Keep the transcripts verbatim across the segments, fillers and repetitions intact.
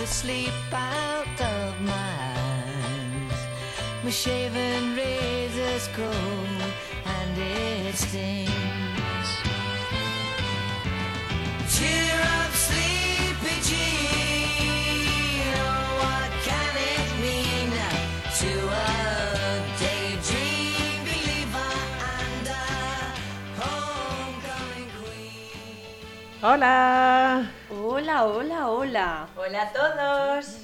sleep out of my eyes. My shaven razor's cold and it stings. Cheer up, sleepy Jean. Oh, what can it mean to a daydream believer and a homecoming queen? ¡Hola! Hola, hola, hola. Hola a todos.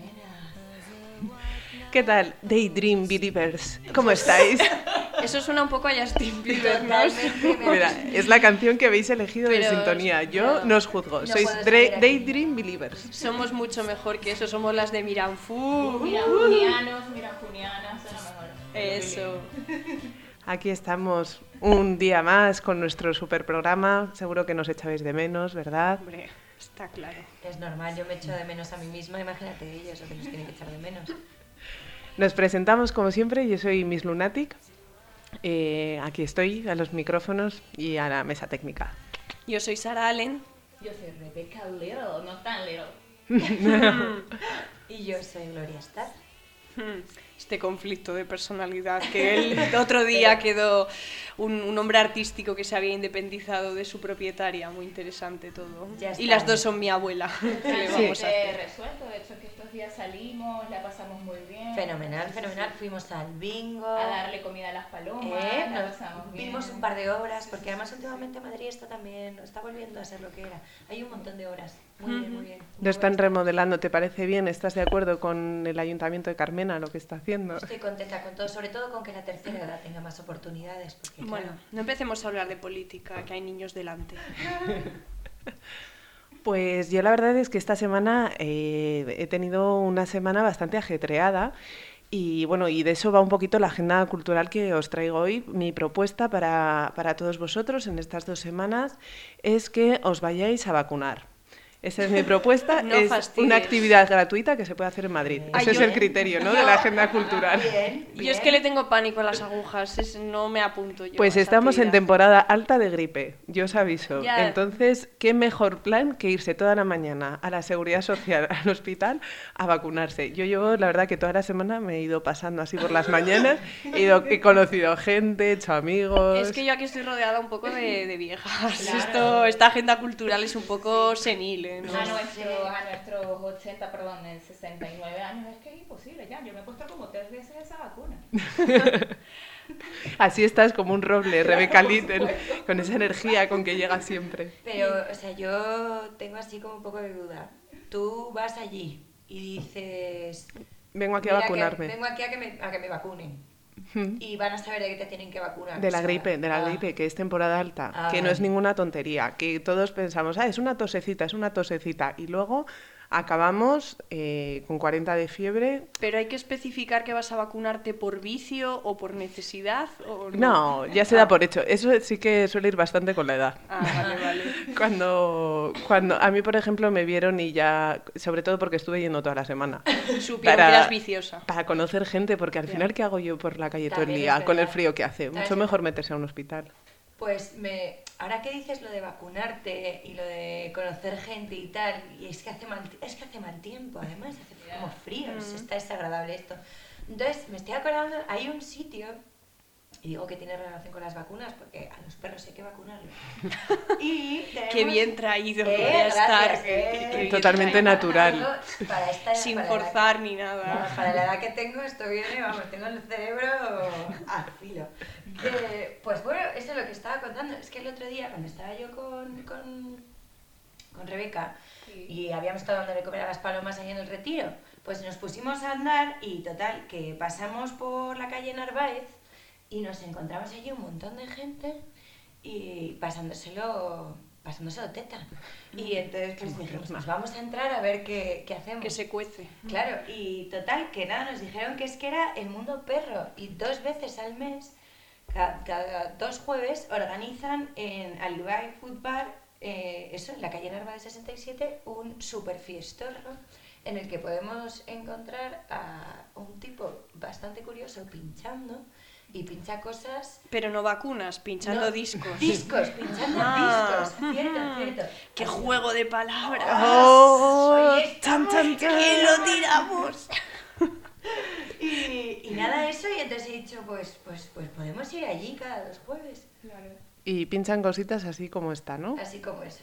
¿Qué tal, Daydream Believers? ¿Cómo estáis? Eso suena un poco a Justin Bieber, ¿no? Mira, es la canción que habéis elegido de Pero- sintonía. Yo no. no os juzgo. No Sois puedo dra- salir aquí. Daydream Believers. Somos mucho mejor que eso, somos las de Miranfu. Mira, junianos, mira, junianas, son lo mejor. Eso. Aquí estamos un día más con nuestro super programa. Seguro que nos echabais de menos, ¿verdad? Hombre, está claro. Es normal, yo me echo de menos a mí misma, imagínate ellos, lo que nos tienen que echar de menos. Nos presentamos como siempre. Yo soy Miss Lunatic. Eh, aquí estoy a los micrófonos y a la mesa técnica. Yo soy Sara Allen. Yo soy Rebecca Little, no tan little. Y yo soy Gloria Star. Este conflicto de personalidad que el otro día quedó un, un hombre artístico que se había independizado de su propietaria. Muy interesante todo. Ya está. Y las dos son mi abuela. ¿Qué le vamos a Sí. hacer? Resuelto, de hecho que estos días salimos, la pasamos muy bien. Fenomenal, fenomenal. Fuimos al bingo. A darle comida a las palomas, Eh, la nos pasamos bien. vimos un par de obras, porque además últimamente Madrid está también, está volviendo a ser lo que era. Hay un montón de obras. Muy bien, muy bien. Lo están remodelando. ¿Te parece bien? ¿Estás de acuerdo con el Ayuntamiento de Carmena, lo que está haciendo? Estoy contenta con todo, sobre todo con que la tercera edad tenga más oportunidades. Porque, Bueno, claro, no empecemos a hablar de política, que hay niños delante. Pues yo la verdad es que esta semana eh, he tenido una semana bastante ajetreada y bueno, y de eso va un poquito la agenda cultural que os traigo hoy. Mi propuesta para, para todos vosotros en estas dos semanas es que os vayáis a vacunar. Esa es mi propuesta, No es fastidies. una actividad gratuita que se puede hacer en Madrid. Ay, Ese es yo- el criterio, ¿no?, de la agenda cultural. bien, Yo es bien. que le tengo pánico a las agujas, es- no me apunto yo. Pues a esa estamos en actividad. temporada alta de gripe, yo os aviso. Ya. Entonces, ¿qué mejor plan que irse toda la mañana a la Seguridad Social, al hospital, a vacunarse? Yo llevo, la verdad, que toda la semana me he ido pasando así por las mañanas, he, ido, he conocido gente, he hecho amigos... Es que yo aquí estoy rodeada un poco de, de viejas. Claro. Esto, esta agenda cultural es un poco senil, ¿eh? ¿no? A, nuestro, a nuestros ochenta, perdón, sesenta y nueve años es que es imposible ya. Yo me he puesto como tres veces esa vacuna. Así estás como un roble, Rebeca Little, con esa energía con que llega siempre. Pero, o sea, yo tengo así como un poco de duda. Tú vas allí y dices... Vengo aquí a "Mira que vacunarme. vengo aquí a que me, a que me vacunen. Y van a saber de qué te tienen que vacunar. De o la sea, gripe, de la ah, gripe, que es temporada alta, Ah, que no vale. es ninguna tontería, que todos pensamos, ah, es una tosecita, es una tosecita, y luego acabamos eh, con cuarenta de fiebre. Pero hay que especificar que vas a vacunarte por vicio o por necesidad. ¿O No, ya se da por hecho. Eso sí que suele ir bastante con la edad. Ah, vale, vale. Cuando, cuando a mí, por ejemplo, me vieron y ya, sobre todo porque estuve yendo toda la semana, Supieron Para- que eras viciosa. para conocer gente, porque al final, ¿qué hago yo por la calle todo el También día es con el verdad. frío que hace? También Mucho es mejor verdad. meterse a un hospital. Pues me, ahora que dices lo de vacunarte y lo de conocer gente y tal, y es que hace mal, es que hace mal tiempo, además, hace como frío, es- está desagradable esto. Entonces, me estoy acordando, hay un sitio, y digo que tiene relación con las vacunas, porque a los perros hay que vacunarlos. Y tenemos- Qué bien traído, Eh, Gloria gracias, Star, eh. qué- qué bien Totalmente traído. natural. Tengo- Para esta, Sin para la edad forzar ni que- nada. no, para la edad que tengo esto viene, vamos, tengo el cerebro al filo. Que, pues bueno, eso es lo que estaba contando. Es que el otro día, cuando estaba yo con, con, con Rebeca y habíamos estado dando de comer a las palomas ahí en el Retiro, pues nos pusimos a andar y total, que pasamos por la calle Narváez y nos encontramos allí un montón de gente y pasándoselo, pasándoselo teta. Y entonces pues dijimos, pues vamos a entrar a ver qué, qué hacemos. Que se cuece. Claro, y total, que nada, nos dijeron que es que era el mundo perro y dos veces al mes, cada, cada dos jueves, organizan en Alibay Food Bar, eh, eso, en la calle Narváez sesenta y siete, un super fiestorro en el que podemos encontrar a un tipo bastante curioso pinchando y pincha cosas... Pero no vacunas, pinchando No, discos. Discos, pinchando Ah. discos, cierto, cierto. ¡Qué juego de palabras! ¡Oh! Oye, ¡Chan, chan, chan! ¡Que lo tiramos! Y, y nada, eso, y entonces he dicho, pues, pues, pues podemos ir allí cada dos jueves, Claro. Y pinchan cositas así como esta, ¿no? así como esa.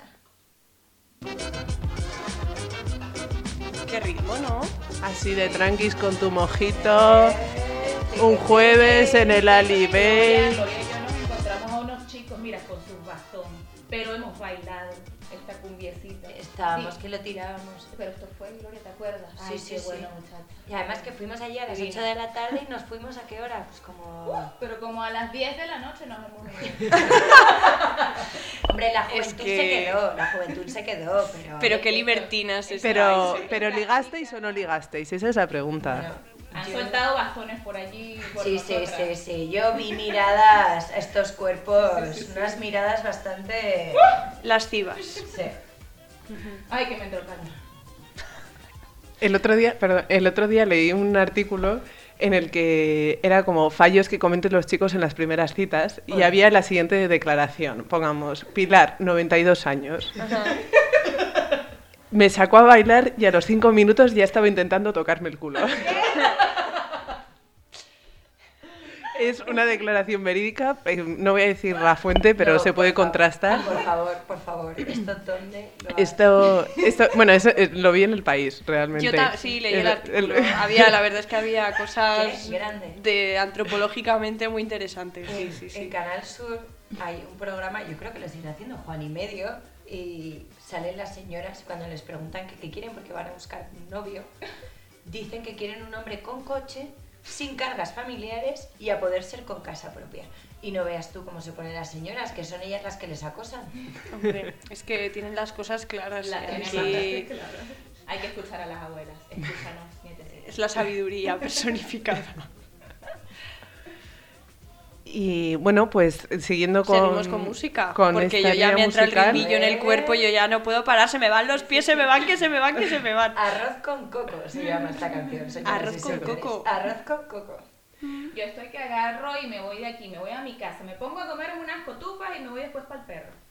¡Qué ritmo, ¿no? Así de tranquis con tu mojito. Un jueves en el Ali Bay. Gloria y yo nos encontramos a unos chicos, mira, con sus bastones, pero hemos bailado esta cumbiecita. Estábamos Sí, que lo tirábamos. pero esto fue, Gloria, ¿te acuerdas? Sí, Ay, sí, qué sí. bueno, muchacha. Y además que fuimos allí a las Divino. ocho de la tarde y nos fuimos a qué hora, pues como... Pero como a las diez de la noche nos hemos ido. Hombre, la Es juventud que- se quedó, la juventud se quedó, pero... Pero qué libertinas estáis. Pero, pero ¿ligasteis o no ligasteis? Esa es la pregunta. Bueno, Han yo- soltado bastones por allí. Por Sí, sí, nosotras. sí, sí. Yo vi miradas a estos cuerpos, unas miradas bastante... Lascivas. Sí. Ay, que me entró el calor. El otro día, perdón, el otro día leí un artículo en el que era como fallos que cometen los chicos en las primeras citas y Oye. había la siguiente declaración. Pongamos, Pilar, noventa y dos años. Me sacó a bailar y a los cinco minutos ya estaba intentando tocarme el culo. Es una declaración verídica, eh, no voy a decir la fuente, pero No, se por puede favor. contrastar. Por favor, por favor. ¿Esto dónde lo has- Esto, esto, bueno, eso, eh, lo vi en El País, realmente. Yo ta- sí, leí el El- artículo. el- Había, la verdad es que había cosas Qué grande. de antropológicamente muy interesantes. Sí, En, sí, en sí. Canal Sur hay un programa, yo creo que lo siguen haciendo, Juan y Medio, y salen las señoras cuando les preguntan que qué quieren porque van a buscar un novio, dicen que quieren un hombre con coche, sin cargas familiares y a poder ser con casa propia. Y no veas tú cómo se ponen las señoras, que son ellas las que les acosan. Hombre, es que tienen las cosas claras. La eh, tenemos aquí claro. Hay que escuchar a las abuelas. Escúchanos, nietecitas. es la sabiduría personificada. Y bueno, pues siguiendo con... Seguimos con música. con porque esta yo ya línea me entra el musical. ritmillo en el cuerpo, yo ya no puedo parar, se me van los pies, se me van, que se me van, que se me van. Arroz con coco se llama esta canción. señoras Arroz y con señores. coco. Arroz con coco. Yo estoy que agarro y me voy de aquí, me voy a mi casa, me pongo a comer unas cotufas y me voy después para el perro.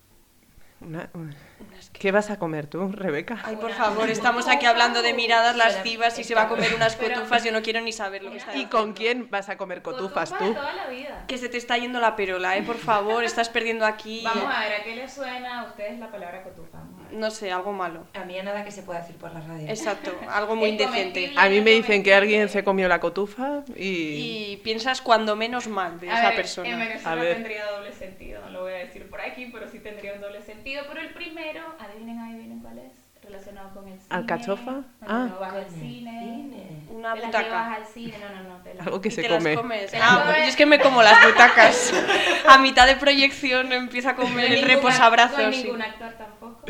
Una- una- ¿Qué vas a comer tú, Rebeca? Ay, por favor, estamos aquí hablando de miradas lascivas y se va a comer unas Pero- cotufas, yo no quiero ni saber lo que está ¿Y diciendo. con quién vas a comer cotufas de tú? toda la vida. Que se te está yendo la perola, ¿eh? Por favor, estás perdiendo aquí... Vamos a ver, ¿a qué les suena a ustedes la palabra cotufa? Vamos a ver. No sé, algo malo. A mí a nada que se pueda decir por la radio. Exacto, algo muy Es indecente. comestible. A mí me dicen que alguien se comió la cotufa y... Y piensas cuando menos mal de A esa ver, persona. En A Venezuela ver. tendría doble sentido, no lo voy a decir por aquí, pero sí tendría un doble sentido. Pero el primero, adivinen, adivinen cuál es, relacionado con el cine. ¿Alcachofa? No, no, Ah. no, vas al Con el cine. cine. Una te las butaca. llevas al cine, no, no, no. Te las... Algo que Y se te come. las comes. Te las Ah, comes. yo es que me como las butacas. A mitad de proyección empiezo a No hay comer el ningún- reposabrazos. No hay sí. ningún actor tampoco.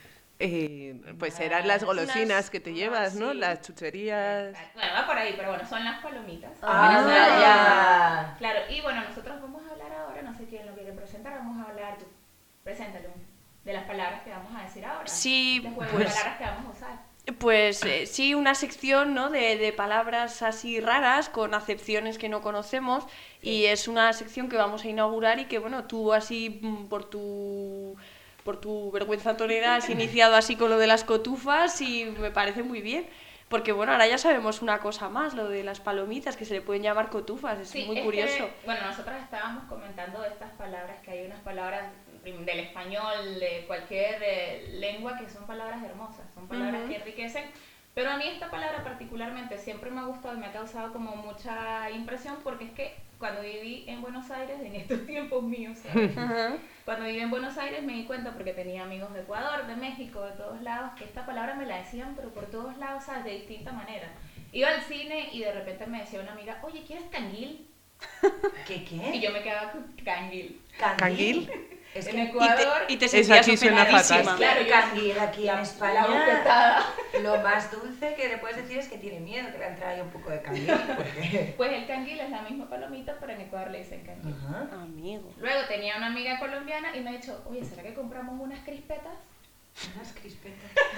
Eh, pues serán las golosinas Unas- que te ah, llevas, ¿no? sí. Las chucherías... Bueno, va por ahí, pero bueno, son las palomitas. Ah, Venezuela- ya. Claro, y bueno, nosotros vamos a hablar ahora, no sé quién lo quiere presentar, vamos a hablar, tú, preséntalo, de las palabras que vamos a decir ahora. Sí, de juego pues- de palabras que vamos a usar. Pues eh, sí, una sección, ¿no? de, de palabras así raras, con acepciones que no conocemos, y es una sección que vamos a inaugurar y que, bueno, tú así, mm, por tu, por tu vergüenza torera, has iniciado así con lo de las cotufas y me parece muy bien. Porque, bueno, ahora ya sabemos una cosa más, lo de las palomitas, que se le pueden llamar cotufas, es Sí, muy es curioso. que, bueno, nosotros estábamos comentando de estas palabras, que hay unas palabras del español, de cualquier eh, lengua, que son palabras hermosas, son palabras Ujú. que enriquecen. Pero a mí esta palabra particularmente siempre me ha gustado y me ha causado como mucha impresión, porque es que cuando viví en Buenos Aires, en estos tiempos míos, ¿sabes? Ajá. Cuando viví en Buenos Aires me di cuenta, porque tenía amigos de Ecuador, de México, de todos lados, que esta palabra me la decían, pero por todos lados, ¿sabes? De distinta manera. Iba al cine y de repente me decía una amiga, oye, ¿quieres canguil? ¿Qué qué? Y yo me quedaba con canguil. ¿Canguil? Es En que Ecuador, Y te Eso sentías aquí suena ofendidísima. fatal. Claro, yo- canguil aquí en la España. bofetada. Lo más dulce que le puedes decir es que tiene miedo que le entre ahí un poco de canguil. Porque... Pues el canguil es la misma palomita, pero en Ecuador le dicen canguil. Ajá. Amigo. Luego tenía una amiga colombiana y me ha dicho, oye, ¿será que compramos unas crispetas? Unas crispetas.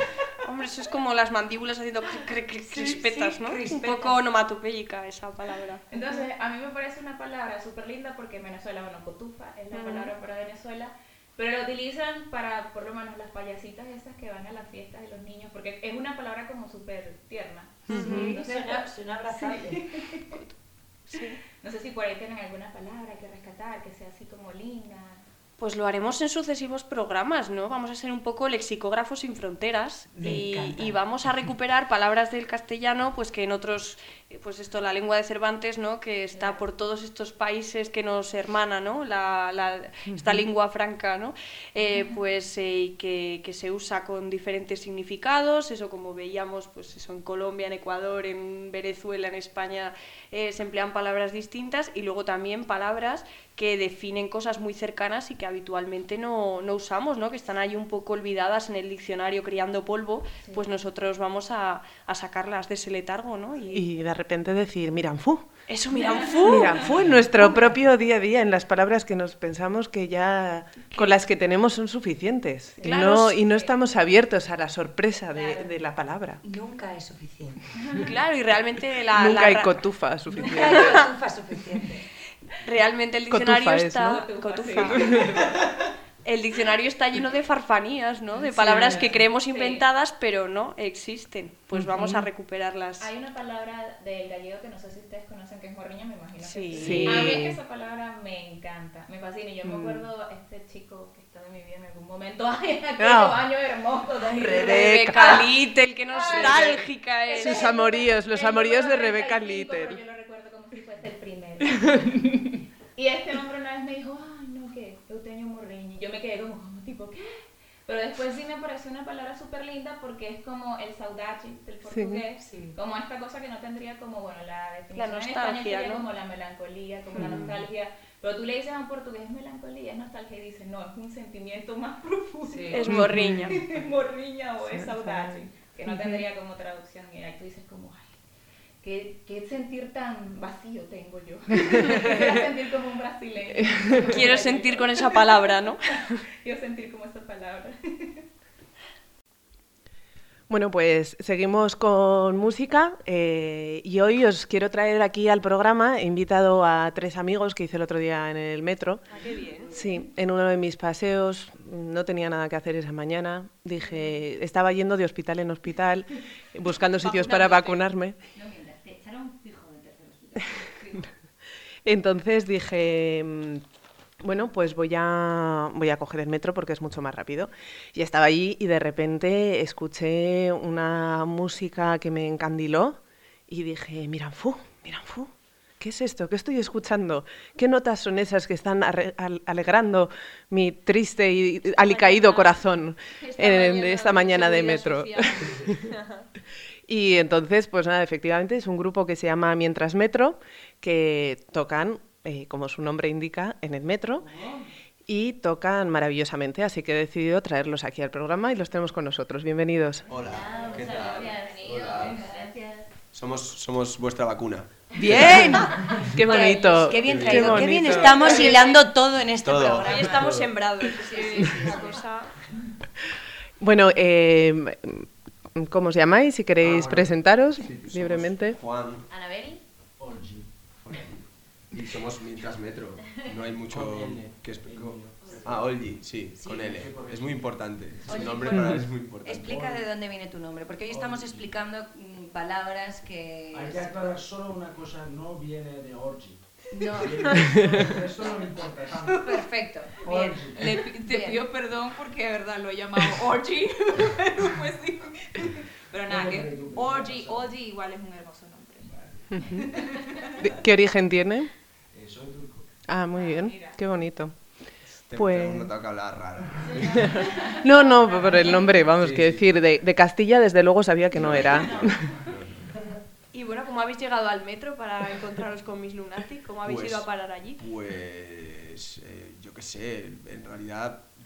Hombre, eso es como las mandíbulas haciendo cr- cr- cr- crispetas, sí, ¿no? crispetas. Un poco onomatopéyica esa palabra. Entonces, a mí me parece una palabra súper linda porque en Venezuela, bueno, cotufa es la Ujú. palabra para Venezuela, pero la utilizan para, por lo menos, las payasitas esas que van a las fiestas de los niños, porque es una palabra como súper tierna. Sí, Entonces, suena, suena abrazable. Sí. no sé si por ahí tienen alguna palabra que rescatar, que sea así como linda. Pues lo haremos en sucesivos programas, ¿no? Vamos a ser un poco lexicógrafos sin fronteras Me y, encanta. y vamos a recuperar palabras del castellano, pues que en otros, eh, pues esto, la lengua de Cervantes, ¿no? Que está Claro. por todos estos países que nos hermana, ¿no? La, la- esta lengua franca, ¿no? Eh, pues eh, y que, que se usa con diferentes significados, eso como veíamos, pues eso en Colombia, en Ecuador, en Venezuela, en España, eh, se emplean palabras distintas y luego también palabras que definen cosas muy cercanas y que habitualmente no, no usamos, ¿no? Que están ahí un poco olvidadas en el diccionario criando polvo, Sí. pues nosotros vamos a, a sacarlas de ese letargo, ¿no? Y, Y de repente decir, miranfu. eso, miranfu. Miranfu en nuestro propio día a día, en las palabras que nos pensamos que ya con las que tenemos son suficientes. Y Claro, no, sí. y no estamos abiertos a la sorpresa de, Claro. de la palabra. Nunca es suficiente. Claro, y realmente la, Nunca la hay ra- cotufa Nunca suficiente. hay cotufa suficiente. realmente el Cotufa diccionario es, está ¿no? cotufa. El diccionario está lleno de farfanías, ¿no? De Sí. palabras que creemos Sí. inventadas, pero no existen. Pues vamos a recuperarlas. Hay una palabra del gallego que no sé si ustedes conocen, que es morriña, me imagino Sí. que Sí. A mí es que esa palabra me encanta, me fascina. Y yo me Mm. acuerdo este chico que está en mi vida en algún momento, ay, en aquellos No. años hermosos de Rebeca. Rebeca Little, qué nostálgica es. Sus amoríos, los El amoríos de número Rebeca noventa y cinco, Little. pero yo lo recuerdo como si fuese el primero. Y este hombre una vez me dijo, ay, no, ¿qué? Eugenio Morriñi. Yo me quedé como, como tipo, ¿qué? Pero después sí me pareció una palabra súper linda porque es como el saudade del portugués, Sí. como esta cosa que no tendría como, bueno, la definición La en España nostalgia, sería ¿no? como la melancolía, como la nostalgia. Pero tú le dices a un portugués melancolía, es nostalgia, y dice, no, es un sentimiento más profundo. Sí. Es morriña. Es morriña o es Sí, saudade, que no tendría como traducción. Y ahí tú dices como, ay, ¿qué, qué sentir tan vacío tengo yo? Quiero sentir como un brasileño. Quiero sentir con esa palabra, ¿no? Quiero sentir como esta palabra. Bueno, pues seguimos con música eh, y hoy os quiero traer aquí al programa. He invitado a tres amigos que hice el otro día en el metro. Ah, qué bien. Sí, en uno de mis paseos, no tenía nada que hacer esa mañana. Dije, estaba yendo de hospital en hospital, buscando sitios para vacunarme. No mientas, te echaron fijo de tercer hospital. Entonces dije, mm, bueno, pues voy a, voy a coger el metro porque es mucho más rápido. Y estaba allí y de repente escuché una música que me encandiló y dije, miranfu, miranfu, ¿qué es esto? ¿Qué estoy escuchando? ¿Qué notas son esas que están arre- al- alegrando mi triste y alicaído mañana- corazón Esta en mañana esta de mañana de seguridad metro? social. Y entonces, pues nada, efectivamente es un grupo que se llama Mientras Metro, que tocan, eh, como su nombre indica, en el metro, y tocan maravillosamente, así que he decidido traerlos aquí al programa y los tenemos con nosotros. Bienvenidos. Hola, ¿qué tal? Bienvenido, Hola. gracias. Somos, somos vuestra vacuna. ¡Bien! ¡Qué bonito! Qué bien Qué traído, qué bien bonito. estamos hilando todo en este Todo. programa. Hoy estamos sembrados. Sí, sí, sí, una cosa... Bueno, eh, ¿cómo os llamáis? Si queréis Ah, bueno. presentaros Sí, somos libremente. Juan Anabel. y somos Mientras Metro. No hay mucho que explicar. Ah, Olgi, sí, con L. Es muy importante. Su nombre para él es muy importante. Explica de dónde viene tu nombre, porque hoy estamos explicando mm, palabras que... Hay que aclarar solo una cosa, no viene de orgy. No, Esto no me importa tanto. perfecto, bien. Orgy. Le pi- te Bien. pido perdón porque de verdad lo he llamado orgy, pero pues sí. Pero nada, No, que pero tú- orgy, orgy igual es un hermoso nombre. ¿De- ¿Qué origen tiene? Eh, soy turco. Ah, muy bien, mira. qué bonito. Te, pues- te hemos notado que hablar raro. No, no, por el nombre, vamos, Sí, quiero sí. decir, de, de Castilla desde luego sabía que no era. Y bueno, ¿cómo habéis llegado al metro para encontraros con Miss Lunatic? ¿Cómo habéis Pues- ido a parar allí? Pues, eh, yo qué sé, en realidad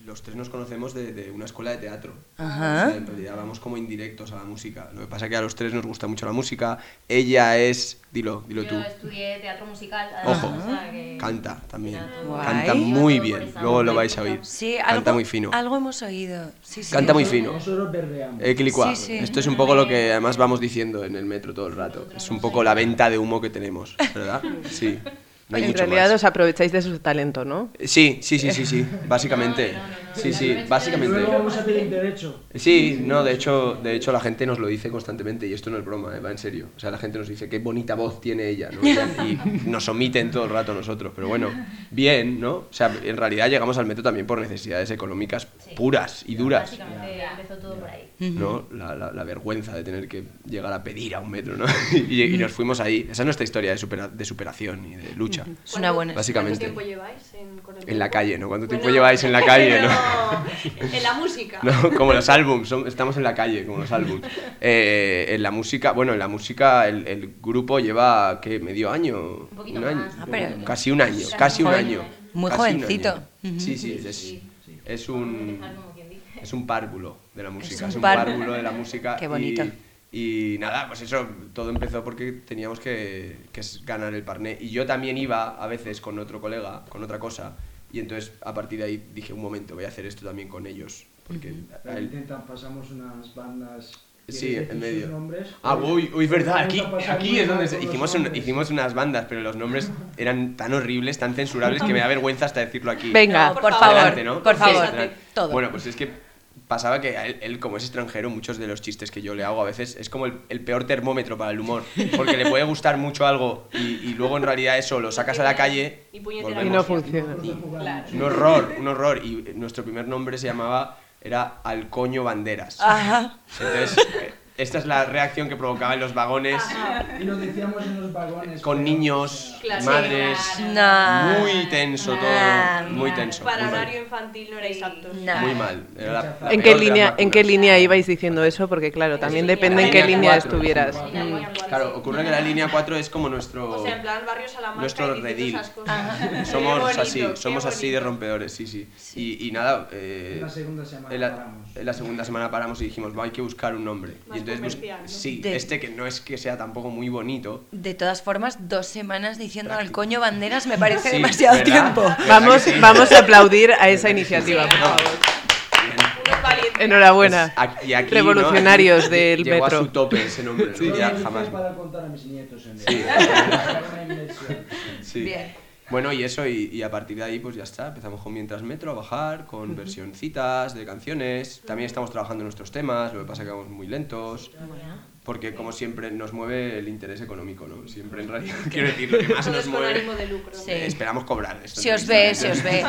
los tres nos conocemos de, de una escuela de teatro. Ajá. O sea, en realidad vamos como indirectos a la música. Lo que pasa es que a los tres nos gusta mucho la música. Ella es... Dilo, dilo Yo tú. estudié teatro musical. Ojo, además, o sea que- canta también. Guay. Canta muy bien. Luego lo vais a oír. Sí, Canta algo, muy fino. algo hemos oído. Sí, sí. Canta muy fino. Nosotros berreamos. Eh, Quilicua. Sí, sí. Esto es un poco lo que además vamos diciendo en el metro todo el rato. Es un poco la venta de humo que tenemos, ¿verdad? Sí. No hay En mucho realidad más. os aprovecháis de su talento, ¿no? Sí, sí, sí, sí, sí, básicamente. Sí, sí, básicamente. Luego vamos a pedir derecho. Sí, no, de hecho, de hecho la gente nos lo dice constantemente y esto no es broma, ¿eh? Va en serio. O sea, la gente nos dice qué bonita voz tiene ella, ¿no? Y nos omiten todo el rato nosotros, pero bueno, bien, ¿no? O sea, en realidad llegamos al metro también por necesidades económicas puras y duras, Básicamente empezó todo por ahí. ¿no? La, la, la vergüenza de tener que llegar a pedir a un metro, ¿no? Y, y nos fuimos ahí. Esa es nuestra historia de, supera- de superación y de lucha, Es una buena. básicamente. ¿Cuánto tiempo lleváis en, con el En la grupo? calle, ¿no? ¿Cuánto tiempo Bueno, lleváis en la calle, no? pero en la música. No, como los álbums, son- estamos en la calle, como los álbums. Eh, en la música, bueno, en la música el, el grupo lleva, ¿qué? ¿Medio año? Un poquito ¿Un año? más. Ah, pero- Casi un año, casi un Joven. año. Muy casi un jovencito. año. Ujú. Sí, sí, es, es un... Como quien dice. Es un párvulo de la música, un es un, par- párvulo de la música. Qué bonito. Y, y nada, pues eso, todo empezó porque teníamos que, que es ganar el parné. Y yo también iba a veces con otro colega, con otra cosa. Y entonces a partir de ahí dije, un momento, voy a hacer esto también con ellos. Porque a él- Intentan, pasamos unas bandas. Sí, ¿Quieres en decir medio. sus nombres? Ah, uy, uy, verdad, aquí, Vamos a pasar aquí muy es donde mal se- con los hicimos, un- nombres. hicimos unas bandas, pero los nombres eran tan horribles, tan censurables que me da vergüenza hasta decirlo aquí. Venga, No, Por por favor, Adelante, ¿no? por favor, Adelante. todo. Bueno, pues es que pasaba que a él, él, como es extranjero, muchos de los chistes que yo le hago a veces es como el, el peor termómetro para el humor, porque le puede gustar mucho algo y, y luego en realidad eso lo sacas a la calle, Y puñetera Y no volvemos. funciona. Un horror, un horror. Y nuestro primer nombre se llamaba, era Alcoño Banderas. Ajá. Entonces, eh, esta es la reacción que provocaba en los vagones Y lo decíamos en los vagones. con pero- niños, Claro. madres. No. Muy tenso Nah, todo, muy tenso. Para muy mal. horario infantil no erais aptos. No. Muy mal. Era la- la ¿En peor qué, de las línea, ¿En qué vacunas. línea ibais diciendo eso? Porque claro, también depende en qué Línea línea cuatro. estuvieras. Mm. Claro, ocurre que la línea cuatro es como nuestro... O sea, en plan barrio Salamanca nuestro y diciendo redil. esas cosas. Somos Qué bonito, así, qué somos así de bonito. rompedores, sí, sí. Y, y nada, eh, En la segunda semana en la, paramos. en la segunda semana paramos y dijimos, va, hay que buscar un nombre. Más y entonces, bus- comercial, ¿no? sí, De- este que no es que sea tampoco muy bonito. De todas formas, dos semanas diciendo al Práctico. coño banderas me parece Sí, demasiado ¿verdad? tiempo. ¿Verdad Vamos, que sí? vamos a aplaudir a esa iniciativa, por No. favor. Bien. Unos valientes. Enhorabuena. Pues aquí- y aquí, Revolucionarios ¿no? del Llegó metro. a su tope ese nombre, ¿no? Yo Ya lo hice jamás. para contar a mis nietos en Sí. Una inmersión. Sí. Bien. Bueno, y eso, y, y a partir de ahí, pues ya está. Empezamos con Mientras Metro a bajar, con versioncitas de canciones. También estamos trabajando en nuestros temas, lo que pasa es que vamos muy lentos. Porque, como siempre, nos mueve el interés económico, ¿no? Siempre, en realidad, quiero decir, lo que más Todo nos es con mueve. ánimo de lucro. ¿no? Sí. Eh, esperamos cobrar esto. Se os ve, se os ve.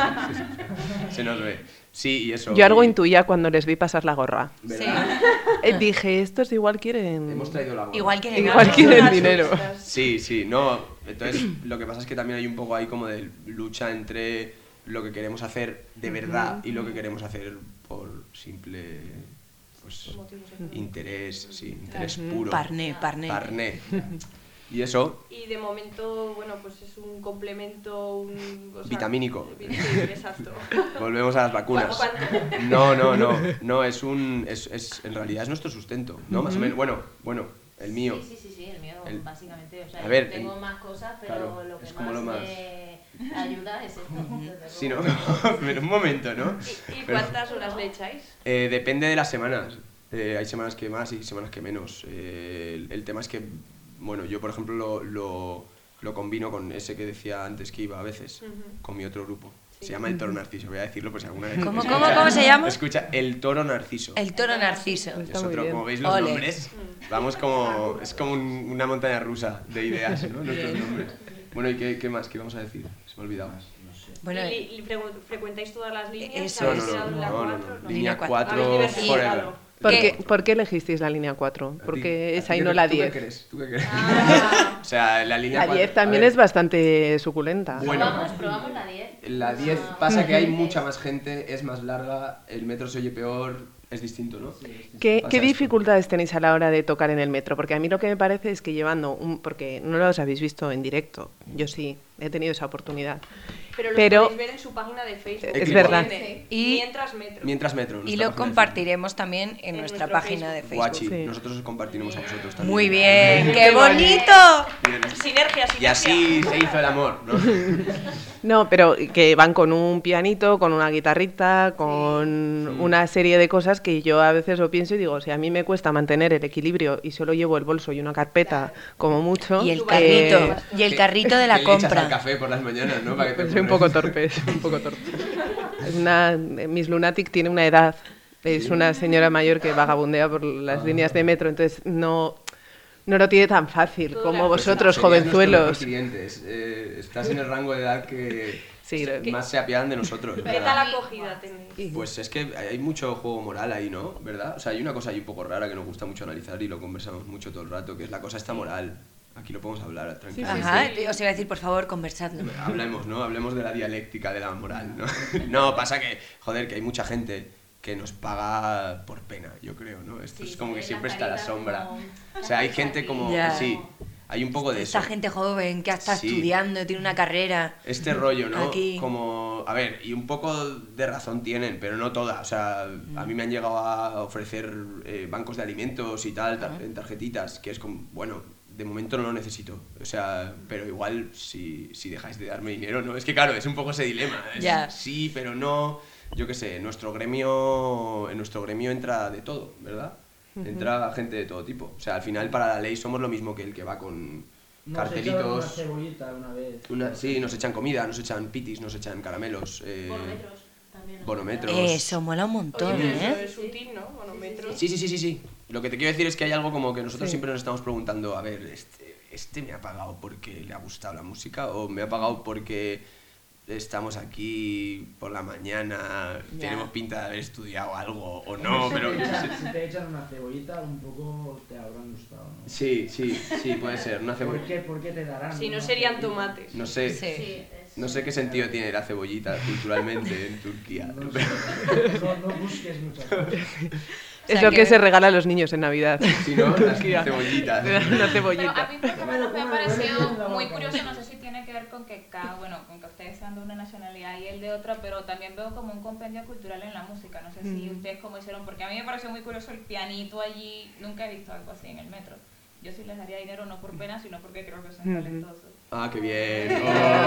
Se nos ve. Sí, y eso. Yo algo y- intuía cuando les vi pasar la gorra. ¿verdad? Eh, dije, estos igual quieren... Hemos traído la gorra. Igual que Igual quieren dinero. Sí, sí, no. Entonces, lo que pasa es que también hay un poco ahí como de lucha entre lo que queremos hacer de verdad y lo que queremos hacer por simple pues, interés, sí, interés puro. Parné, parné. Parné. Y eso, Y de momento, bueno, pues es un complemento, un... o sea, Vitamínico. Sí, exacto. volvemos a las vacunas. ¿Cuánto? No, no, no. No, es un. Es, es, en realidad es nuestro sustento, ¿no? Más o menos. Bueno, bueno, el mío. Sí, sí, sí, sí, el mío, El- básicamente. O sea, A yo ver, tengo el- más cosas, pero claro, lo que es más, como lo más- me ayuda es esto. desde Sí, luego. no, pero un momento, ¿no? ¿Y, y Pero- cuántas horas le echáis? Eh, depende de las semanas. Eh, hay semanas que más y semanas que menos. Eh, el, el tema es que, bueno, yo por ejemplo lo, lo, lo combino con ese que decía antes que iba a veces, Ujú. con mi otro grupo. Sí. Se llama El Toro Narciso, voy a decirlo por si alguna vez... ¿Cómo, escucha- cómo, cómo se llama? Escucha, El Toro Narciso. El toro narciso. Está Es muy otro, bien. como veis los Ole. nombres, vamos como, es como un- una montaña rusa de ideas, ¿no? Nuestros nombres. Bueno, ¿y qué, qué más? ¿Qué vamos a decir? Se me ha olvidado. Bueno, ¿Y, y frecu- frecuentáis todas las líneas? Eso No, ¿Habéis no, quedado no, en la no, no, cuatro? no. Línea Línea cuatro. cuatro Habéis forever. diversificado. ¿Por ¿Qué? qué, ¿Por qué elegisteis la línea cuatro? ¿A Porque ti- es a ahí ti no qué- la ¿tú qué diez. crees? ¿Tú qué crees? Ah. O sea, la línea La cuatro- diez a también ver, es bastante suculenta. Bueno. Probamos, probamos la diez. La diez Ah, pasa que hay diez. mucha más gente, es más larga, el metro se oye peor, es distinto, ¿no? ¿Qué, Pasa qué esto. dificultades tenéis a la hora de tocar en el metro? Porque a mí lo que me parece es que llevando un... Porque no los habéis visto en directo, yo sí, he tenido esa oportunidad. Pero lo Pero- podéis ver en su página de Facebook. Es que verdad. tiene Y- Mientras Metro. Mientras Metro. Y nuestra lo página de Facebook. compartiremos también en, En nuestra nuestro página de Facebook. Facebook. Guachi, Sí. nosotros os compartiremos a vosotros también. Muy bien, qué Qué bonito. Bien. Sinergia, sinergia. Y así se hizo el amor, ¿no? No, pero que van con un pianito, con una guitarrita, con Sí. una serie de cosas que yo a veces lo pienso y digo, si a mí me cuesta mantener el equilibrio y solo llevo el bolso y una carpeta, como mucho. Y el eh, carrito, y el ¿Qué- carrito de la qué le echas al compra. café por las mañanas, ¿no? Para que te Pues soy un poco pongas- torpe, soy un poco torpe. Es una, Miss Lunatic tiene una edad, es una señora mayor que vagabundea por las Ah. líneas de metro, entonces no, no lo tiene tan fácil Todo como la- vosotros, Serías nuestro mejor jovenzuelos. cliente. Es, eh, estás en el rango de edad que Sí, lo- más se apiadan de nosotros. ¿Qué ¿verdad? tal acogida tenéis? Pues es que hay mucho juego moral ahí, ¿no? ¿Verdad? O sea, hay una cosa ahí un poco rara que nos gusta mucho analizar y lo conversamos mucho todo el rato, que es la cosa esta moral. Aquí lo podemos hablar tranquilamente. Ajá, os iba a decir, por favor, conversadlo. Hablemos, ¿no? Hablemos de la dialéctica de la moral, ¿no? No, pasa que, joder, que hay mucha gente que nos paga por pena, yo creo, ¿no? Esto Sí, es como se que ve siempre la está a la carita sombra. como- O sea, hay gente como... Ya. Sí, hay un poco de eso. Esta gente joven que está Sí. estudiando, tiene una carrera. Este rollo, ¿no? Aquí. Como, a ver, y un poco de razón tienen, pero no toda. O sea, a mí me han llegado a ofrecer eh, bancos de alimentos y tal, tar- en tarjetitas, que es como, bueno, de momento no lo necesito. O sea, pero igual si, si dejáis de darme dinero, ¿no? Es que claro, es un poco ese dilema. Es Ya. sí, pero no. Yo qué sé, en nuestro gremio, en nuestro gremio entra de todo, ¿verdad? Entra gente de todo tipo. O sea, al final para la ley somos lo mismo que el que va con Nos echaron una cartelitos. cebollita una vez. Una- sí, nos echan comida, nos echan pitis, nos echan caramelos, eh, Bonometros también. ¿no? bonometros. Eso mola un montón, Oye, pero eso ¿eh? es sutil, ¿no? Bueno, Metro. Sí, sí, sí, sí, sí. Lo que te quiero decir es que hay algo como que nosotros Sí. siempre nos estamos preguntando, a ver, este, este me ha pagado porque le ha gustado la música o me ha pagado porque estamos aquí por la mañana, Ya. tenemos pinta de haber estudiado algo o no, pero... Si te echan- si te echan una cebollita, un poco te habrán gustado, ¿no? Sí, sí, sí, puede ser, una ¿Por cebolla. qué, ¿Por qué te darán? Si no una serían cebollita? tomates. No sé, Sí. Sí, es- no sé qué sentido tiene la cebollita culturalmente en Turquía. No, sé, no, no busques muchas cosas. Es sea lo que, que- se regala a los niños en Navidad. Si no, las Turquía. cebollitas. Una Pero a cebollita. mí por lo menos me ha Bueno, bueno, parecido bueno, muy bueno. curioso, no sé si tiene que ver con que cada, bueno, con que ustedes sean de una nacionalidad y él de otra, pero también veo como un compendio cultural en la música, no sé si ustedes cómo hicieron, porque a mí me pareció muy curioso el pianito allí, nunca he visto algo así en el metro. Yo sí les daría dinero no por pena, sino porque creo que son Ujú. talentosos. Ah, qué bien.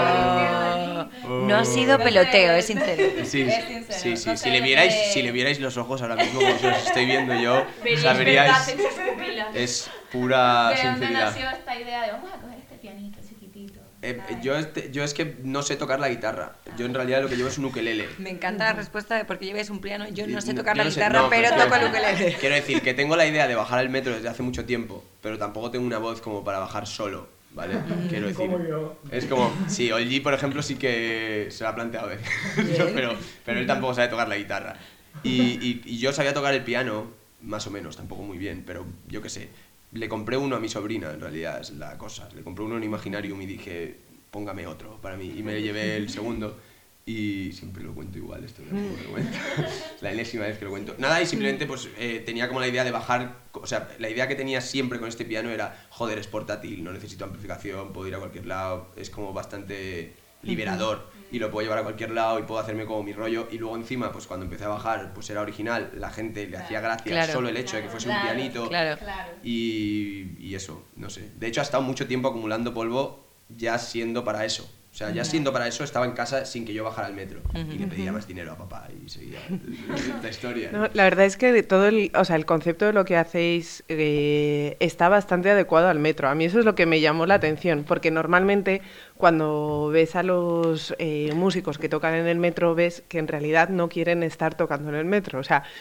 Oh. Oh. No ha sido peloteo, es sincero. Sí, Es sincero. sí, sí. No Si sé, le vierais, eh, si le vierais los ojos ahora mismo como os los estoy viendo yo, Veréis sabríais. verdad en sus pupilas. Es pura ¿De dónde sinceridad. nació esta idea de vamos a coger este pianito chiquitito? Eh, Ay. yo, este- yo es que no sé tocar la guitarra. Yo en realidad lo que llevo es un ukelele. Me encanta la respuesta de por qué lleves un piano. Yo no sé Y- tocar yo la no sé- guitarra, no, pero pues, toco el ukelele. Quiero decir que tengo la idea de bajar al metro desde hace mucho tiempo, pero tampoco tengo una voz como para bajar solo, ¿vale? Quiero decir. Como yo. Es como, sí, Olgi, por ejemplo, sí que se lo ha planteado veces, Bien. pero, pero él tampoco sabe tocar la guitarra. Y, y- y yo sabía tocar el piano, más o menos, tampoco muy bien, pero yo qué sé. Le compré uno a mi sobrina, en realidad, es la cosa. Le compré uno en Imaginarium y dije, póngame otro para mí. Y me llevé el segundo. Y siempre lo cuento igual, esto me da un poco de vergüenza. La enésima vez que lo cuento. Nada, y simplemente pues eh, tenía como la idea de bajar, o sea, la idea que tenía siempre con este piano era, joder, es portátil, no necesito amplificación, puedo ir a cualquier lado, es como bastante liberador y lo puedo llevar a cualquier lado y puedo hacerme como mi rollo. Y luego encima, pues cuando empecé a bajar, pues era original, la gente le hacía gracia Claro. solo el hecho de que fuese un Claro, pianito. Claro. Claro. Y, y eso, no sé. De hecho, ha estado mucho tiempo acumulando polvo ya siendo para eso. O sea, ya siendo para eso, estaba en casa sin que yo bajara al metro. Y le pedía más dinero a papá y seguía esta historia. No, la verdad es que de todo el, o sea, el concepto de lo que hacéis eh, está bastante adecuado al metro. A mí eso es lo que me llamó la atención, porque normalmente cuando ves a los eh, músicos que tocan en el metro, ves que en realidad no quieren estar tocando en el metro. O sea,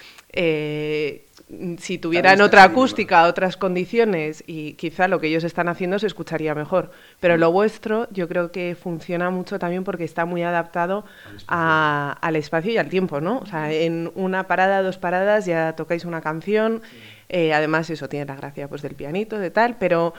eh, si tuvieran está otra ese dilema. acústica, otras condiciones, y quizá lo que ellos están haciendo se escucharía mejor. Pero lo vuestro yo creo que funciona mucho también porque está muy adaptado a- al espacio y al tiempo, ¿no? O sea, en una parada, dos paradas ya tocáis una canción, eh, además eso tiene la gracia pues del pianito, de tal, pero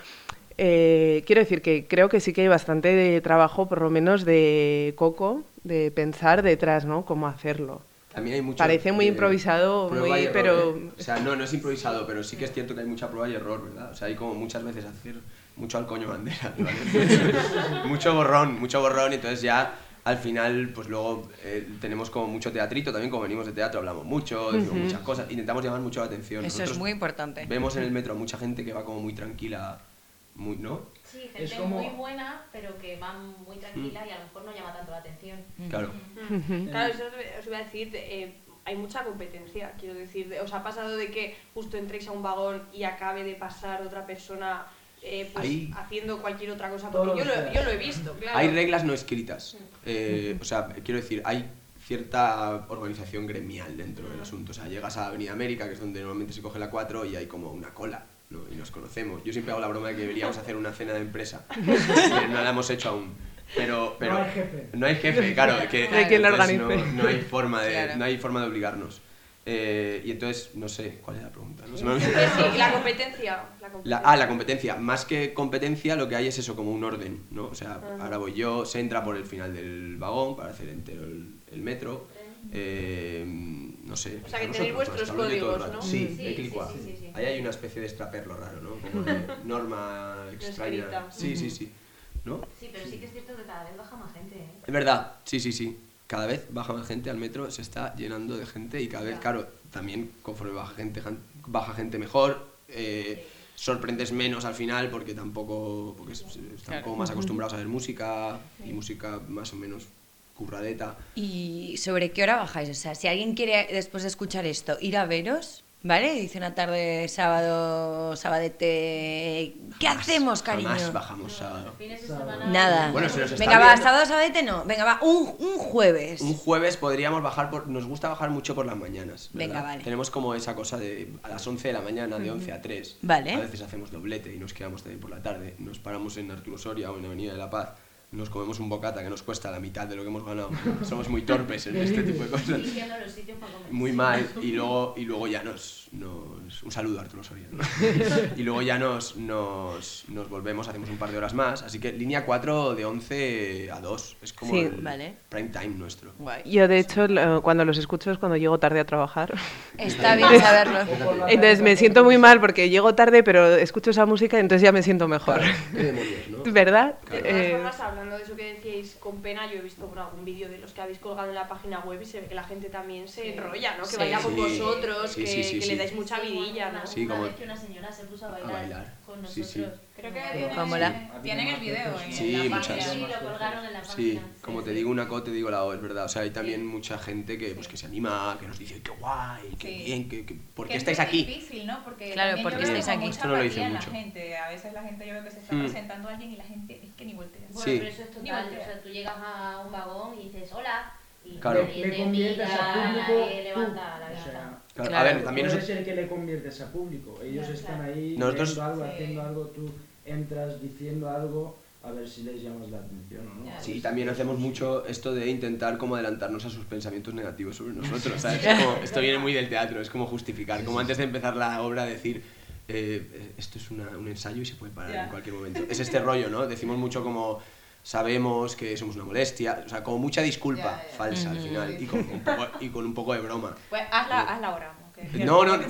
eh, quiero decir que creo que sí que hay bastante de trabajo, por lo menos de Coco, de pensar detrás, ¿no? Cómo hacerlo. También hay mucho Parece muy de improvisado, prueba muy- y error, pero- ¿eh? O sea, no, no es improvisado, pero sí que es cierto que hay mucha prueba y error, ¿verdad? O sea, hay como muchas veces hacer mucho al coño bandera, ¿vale? Mucho borrón, mucho borrón, y entonces ya al final, pues luego eh, tenemos como mucho teatrito también, como venimos de teatro, hablamos mucho, decimos Ujú. muchas cosas, intentamos llamar mucho la atención. Eso es Nosotros muy importante. vemos en el metro a mucha gente que va como muy tranquila, muy, ¿no? Sí, gente Es como- muy buena, pero que va muy tranquila y a lo mejor no llama tanto la atención. Claro. Ujú. Claro, eso os- os iba a decir, eh, hay mucha competencia, quiero decir. de- ¿Os ha pasado de que justo entréis a un vagón y acabe de pasar otra persona eh, pues, Hay- haciendo cualquier otra cosa? Todos Porque yo los lo, días. yo lo he visto, claro. Hay reglas no escritas. Eh, o sea, quiero decir, hay cierta organización gremial dentro del asunto. O sea, llegas a Avenida América, que es donde normalmente se coge la cuatro, y hay como una cola, ¿no? Y nos conocemos. Yo siempre hago la broma de que deberíamos hacer una cena de empresa, pero no la hemos hecho aún. Pero, pero No hay jefe. No hay jefe, claro. Que, No hay quien la entonces organice. No, no hay forma de, Claro. no hay forma de obligarnos. Eh, y entonces, no sé, ¿cuál es la pregunta? No se me ha Sí, olvidado. sí, la competencia. La La- competencia. ah, la competencia. Más que competencia, lo que hay es eso, como un orden, ¿no? O sea, Ajá. ahora voy yo, se entra por el final del vagón para hacer entero el, el metro. Eh, no sé. O sea, que nosotros, tenéis vuestros nuestro rollo todo el códigos, rato. ¿no? Sí, Sí, hay que sí, licuar. sí, sí, sí. Ahí hay una especie de extraperlo raro, ¿no? Como de norma extraña. escrita. Sí, sí, sí. ¿No? Sí, pero sí que es cierto que cada vez baja más gente, ¿eh? Es verdad, sí, sí, sí. Cada vez baja más gente al metro, se está llenando de gente y cada vez, claro, también conforme baja gente, jan- baja gente mejor, eh, sorprendes menos al final porque tampoco, porque es- están Claro. como más acostumbrados a ver música y música más o menos curradeta. ¿Y sobre qué hora bajáis? O sea, si alguien quiere, después de escuchar esto, ir a veros, ¿vale? Dice una tarde, sábado, sabadete... ¿Qué Jamás, hacemos, cariño? Jamás bajamos sábado. Fines de Sábado. semana. Nada. Bueno, se nos está Venga, va, olvidando. sábado, sabadete no. Venga, va, un, un jueves. Un jueves podríamos bajar, por, nos gusta bajar mucho por las mañanas. ¿verdad? Venga, vale. Tenemos como esa cosa de a las once de la mañana, de once a tres. Vale. A veces hacemos doblete y nos quedamos también por la tarde. Nos paramos en Arturo Soria o en Avenida de la Paz. Nos comemos un bocata que nos cuesta la mitad de lo que hemos ganado. Somos muy torpes en este tipo de cosas. Eligiendo los sitios para comer. Muy mal. Y luego, y luego ya nos, nos... Un saludo a Arturo Soria. ¿no? Y luego ya nos, nos, nos volvemos, hacemos un par de horas más. Así que línea cuatro de once a dos. Es como Sí, el vale. prime time nuestro. Guay. Yo, de hecho, lo- cuando los escucho es cuando llego tarde a trabajar. Está bien saberlo. Entonces me siento muy mal porque llego tarde, pero escucho esa música y entonces ya me siento mejor. ¿Qué demonios, no? ¿Verdad? De todas Eh, formas, hablando de eso que decíais con pena, yo he visto por algún vídeo de los que habéis colgado en la página web y se ve que la gente también se enrolla, ¿no? Que Sí. baila con Sí. vosotros, Sí, que, sí, sí, que sí. le dais mucha Sí, vidilla, una, ¿no? Sí, una como- vez que una señora se puso a bailar, bailar. con Sí, nosotros. sí. Creo que No, tienen, ¿Cómo la? tienen el video en Sí, la página. muchas. Sí, lo colgaron en la página. Sí, como te digo una co, te digo la o, es verdad. O sea, hay también mucha gente que, pues, que se anima, que nos dice, qué guay, qué Sí. bien, que, que- ¿por qué Que es estáis muy aquí? difícil, ¿no? Porque Claro, también ¿por yo qué veo estáis como aquí? mucha Esto no lo apatía dicen en mucho. la gente. A veces la gente yo veo que se está Mm. presentando a alguien y la gente es que ni voltea. Bueno, Sí. pero eso es Ni total. voltea. O sea, tú llegas a un vagón y dices hola. Y Claro. nadie Le te conviertes mira, a público nadie tú. levanta la O vista. sea, Claro, Claro. A ver, también puede nos- ser que le conviertes a público. Ellos Ya, están claro. ahí Nosotros- viendo algo, Sí. haciendo algo, tú entras diciendo algo, a ver si les llamas la atención o no. Ya. Sí, también hacemos mucho esto de intentar como adelantarnos a sus pensamientos negativos sobre nosotros, ¿sabes? Es como- esto viene muy del teatro, es como justificar, como antes de empezar la obra decir, eh, esto es una- un ensayo y se puede parar Ya. en cualquier momento. Es este rollo, ¿no? Decimos mucho como sabemos que somos una molestia, o sea, como mucha disculpa Ya, ya. falsa al Ujú. final y con, un poco, y con un poco de broma. Pues hazla, hazla ahora. ¿no? No, no, no,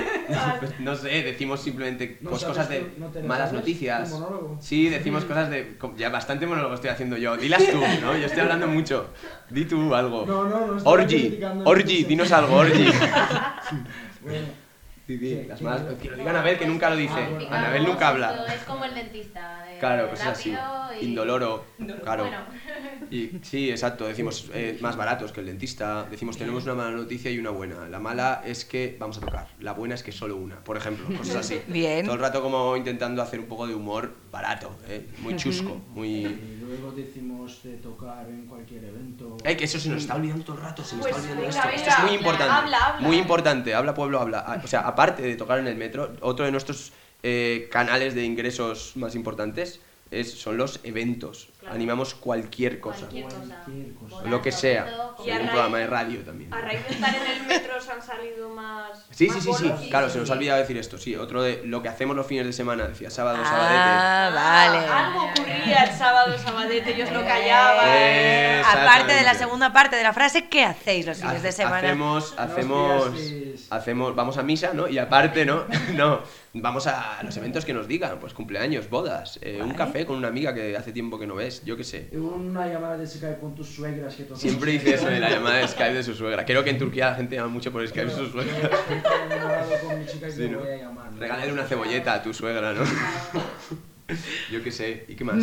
no, no sé, decimos simplemente No pues, sabes cosas de tú, no te lo malas sabes, noticias. tu monólogo. Sí, decimos cosas de... Ya bastante monólogo estoy haciendo yo. Dilas tú, ¿no? Yo estoy hablando mucho. Di tú algo. No, no, no. estaba Orgi, criticando el Orgi, proceso. dinos algo, Orgi. Bueno, Di, di, Sí, las sí, más... sí. Que lo diga Anabel, que nunca lo dice. Ah, bueno. Anabel nunca habla. Esto es como el dentista. de Claro, cosas así. rápido y- Indoloro, claro. Bueno, Y, sí, exacto, decimos eh, más baratos que el dentista, decimos tenemos una mala noticia y una buena. La mala es que vamos a tocar, la buena es que solo una, por ejemplo, cosas así. Bien. Todo el rato como intentando hacer un poco de humor barato, ¿eh? Muy chusco, muy... y luego decimos de tocar en cualquier evento. ¡Ey, que eso se nos está olvidando todo el rato! Se nos Pues está olvidando venga, esto. venga, Esto es muy habla, importante. habla, habla. Muy importante, habla pueblo, habla. Ah, O sea, aparte de tocar en el metro, otro de nuestros eh, canales de ingresos más importantes es, son los eventos. Claro. Animamos cualquier cosa. cualquier cosa. Cualquier cosa. Bodas, Lo que sea. eventos, Y a Un raíz- programa de radio también. A raíz de estar en el metro se han salido más... Sí, más sí, sí, sí, bolos. claro, se nos ha olvidado decir esto, sí, otro de lo que hacemos los fines de semana, decía sábado, Ah, vale. Algo ocurría el sábado, sabadete, yo os lo callaba. Eh, Aparte de la exactamente. segunda parte de la frase, ¿qué hacéis los sabadete. fines de Hace- semana? Hacemos, No os hacemos, pillasteis. hacemos, vamos a misa, ¿no? Y aparte, ¿no? No, vamos a los eventos que nos digan, pues cumpleaños, bodas, eh, un café con una amiga que hace tiempo que no ves, yo qué sé. Una llamada de Skype con tus suegras que todos Siempre dice eso de la llamada de Skype de su suegra. Creo que en Turquía la gente llama mucho por Skype de su suegra. con mi chica y Sí, te ¿no? voy a llamar, ¿no? Regálale una cebolleta a tu suegra, ¿no? Yo qué sé, ¿y qué más?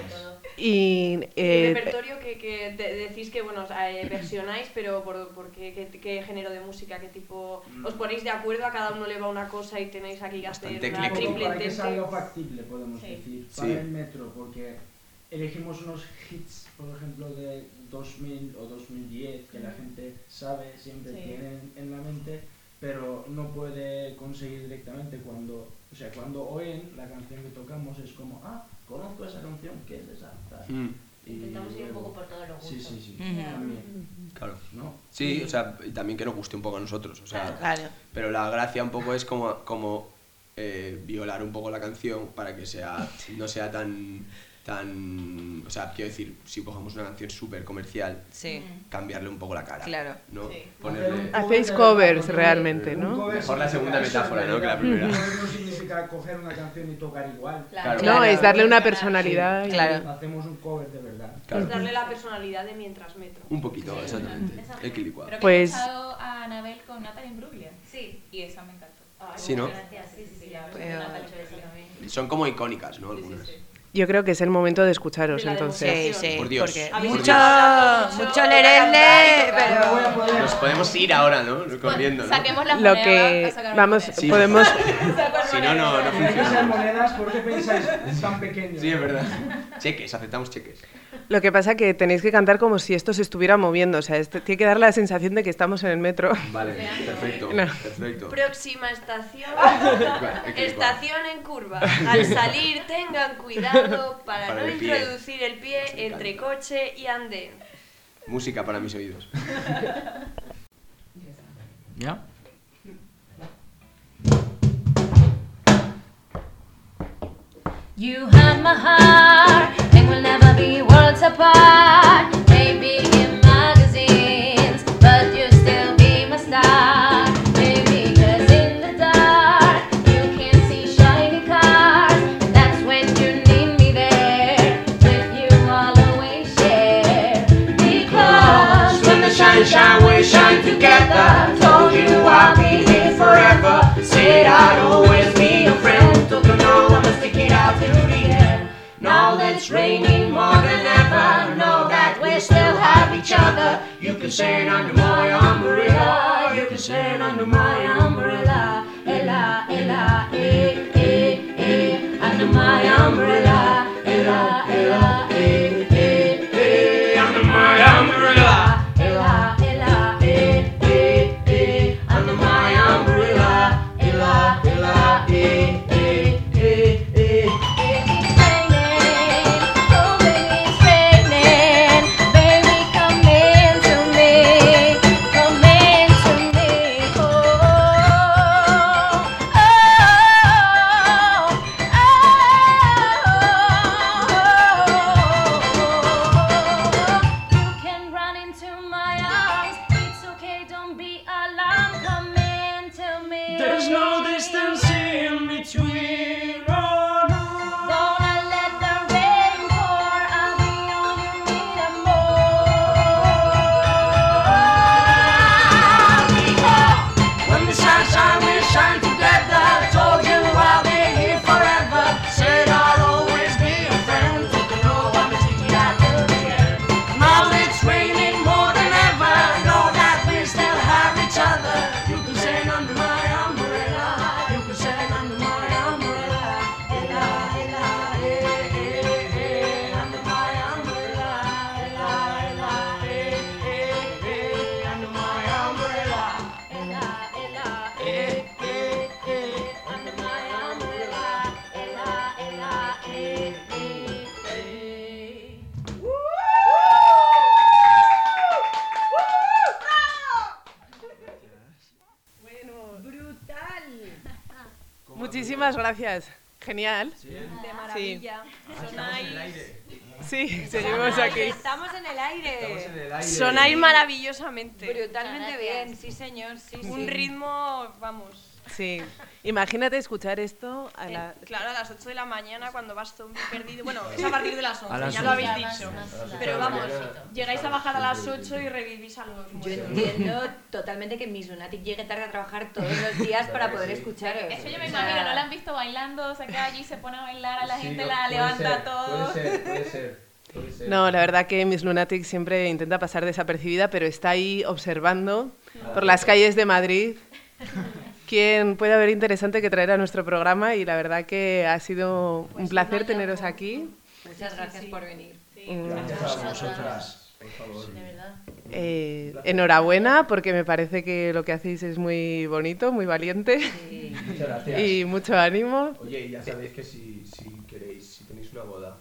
Y, El eh, repertorio que, que de- decís que bueno, eh, versionáis, pero por, por qué, qué, qué género de música, qué tipo... ¿Os ponéis de acuerdo? A cada uno le va una cosa y tenéis aquí que hacer Bastante una ecléctico. triple Para que entente. salga factible, podemos Sí. decir, Sí. para el metro, porque elegimos unos hits, por ejemplo, de dos mil o dos mil diez, que la gente sabe, siempre Sí. tiene en, en la mente, pero no puede conseguir directamente cuando, o sea, cuando oyen la canción que tocamos es como, ah, conozco esa canción, ¿qué es esa? Tal. Mm, Y Intentamos ir un luego- poco por todos los Sí, gustos. sí, sí, Ujú. también, claro. ¿no? Sí, o sea, y también que nos guste un poco a nosotros, o sea, Claro. pero la gracia un poco es como, como eh, violar un poco la canción para que sea, no sea tan, tan, o sea, quiero decir, si cogemos una canción súper comercial, Sí, cambiarle un poco la cara, claro. ¿no? Sí. Ponerle... Hacéis covers realmente, Un ¿no? cover Mejor la segunda significa metáfora, eso, ¿no? que la en primera. realidad, no significa coger una canción y tocar igual. Claro. No, es darle una Sí, personalidad. y- Claro. Hacemos un cover de verdad. Claro. Es darle la personalidad de Mientras Metro. Un poquito, exactamente. Exacto. Equilibrado. Pero que Pues- he escuchado a Anabel con Natalie Imbruglia. Sí. Y esa me encantó. Sí, ¿no? Gracias, sí, sí, sí. La Pues- verdad que Natalie esa también. Son como icónicas, ¿no? Sí, sí, Algunas. sí. Yo creo que es el momento de escucharos, De la entonces. Sí, demostración. sí, Por Dios. porque Habéis mucho, escuchado mucho mucho de lerele, cantar y tocar. No voy a pero... poder. Nos podemos ir ahora, ¿no? Corriendo, ¿no? Saquemos las Lo monedas que para sacar vamos, monedas. Sí. podemos, Si no, no, no Tiene que ser funciona. monedas, ¿por qué pensáis tan pequeño? Sí, es verdad. Cheques, aceptamos cheques. lo que pasa que tenéis que cantar como si esto se estuviera moviendo, o sea, este- tiene que dar la sensación de que estamos en el metro. Vale, perfecto, No. perfecto. Próxima estación. Vale, equilibrado. Estación en curva. Al salir tengan cuidado para, Para no el pie. introducir el pie Me entre encanta. coche y andén. Música para mis oídos. ¿Ya? You had my heart, and we'll never be worlds apart. Maybe in magazines, but you'll still be my star. Maybe 'cause in the dark, you can see shiny cars. That's when you need me there. With you, I'll always share. Because when the shine shine, we shine together. Told you I'll be here forever. Said I'd always be your friend. Took a no, I'ma stick it out till the end. Now that it's raining more than ever, know that we still have each other. You can stand under my umbrella. You can stand under my umbrella. Ella, ella, eh, eh, eh. Under my umbrella. Ella, ella, eh, eh, eh. Under my umbrella. Ella, ella, eh, eh, eh. Under my umbrella. Ella, ella, eh, eh, eh, eh. It's raining, oh baby, it's raining. Baby, come into me, come into me. Oh, oh, oh, oh. You can run into my arms. It's okay, don't be alarmed. Come into me. There's no distance in between, oh no. Gonna let the rain pour. I'll be all you need and more. When the sun shine, we shine together. Told you I'll be here forever. Said I'll always be your friend. Took a no, I'm sticking out till the end. Now it's raining more than ever. Know that we still have each other. You can stand under my umbrella. You can stand under my umbrella. Ella, ella, eh, eh, eh. Under my umbrella. Ella, ella, eh, eh, eh. Under my umbrella. Ella, ella, Eh, eh, eh. under my umbrella. Ella, ella, eh, eh, eh. ¡Brutal! Muchísimas gracias. Genial. De maravilla. Sonáis, Sí, seguimos aquí. Estamos en el aire. sonáis maravillosamente. Brutalmente bien, sí señor, sí, sí. Un ritmo, vamos. Sí. Imagínate escuchar esto a la... Eh, claro, a las ocho de la mañana cuando vas zombie perdido. Bueno, es a partir de las A once, las ya lo habéis once. dicho. Más- más- Pero más- vamos, más- llegáis a bajar a las ocho y revivís a los Yo muertos. entiendo totalmente que Miss Lunatic llegue tarde a trabajar todos los días para poder escucharos. Es que yo me O sea, imagino, ¿no la han visto bailando? Se queda allí, se pone a bailar, a la Sí, gente no, la puede levanta ser, a todos. Puede ser, puede ser. puede ser. No, la verdad que Miss Lunatic siempre intenta pasar desapercibida, pero está ahí observando por las calles de Madrid quién puede haber interesante que traer a nuestro programa y la verdad que ha sido un placer teneros aquí. Muchas gracias por venir. Mm, Gracias a vosotras. Por favor. De verdad. eh, enhorabuena porque me parece que lo que hacéis es muy bonito, muy valiente Muchas gracias. y mucho ánimo. Oye, y ya sabéis que si, si queréis, si tenéis una boda,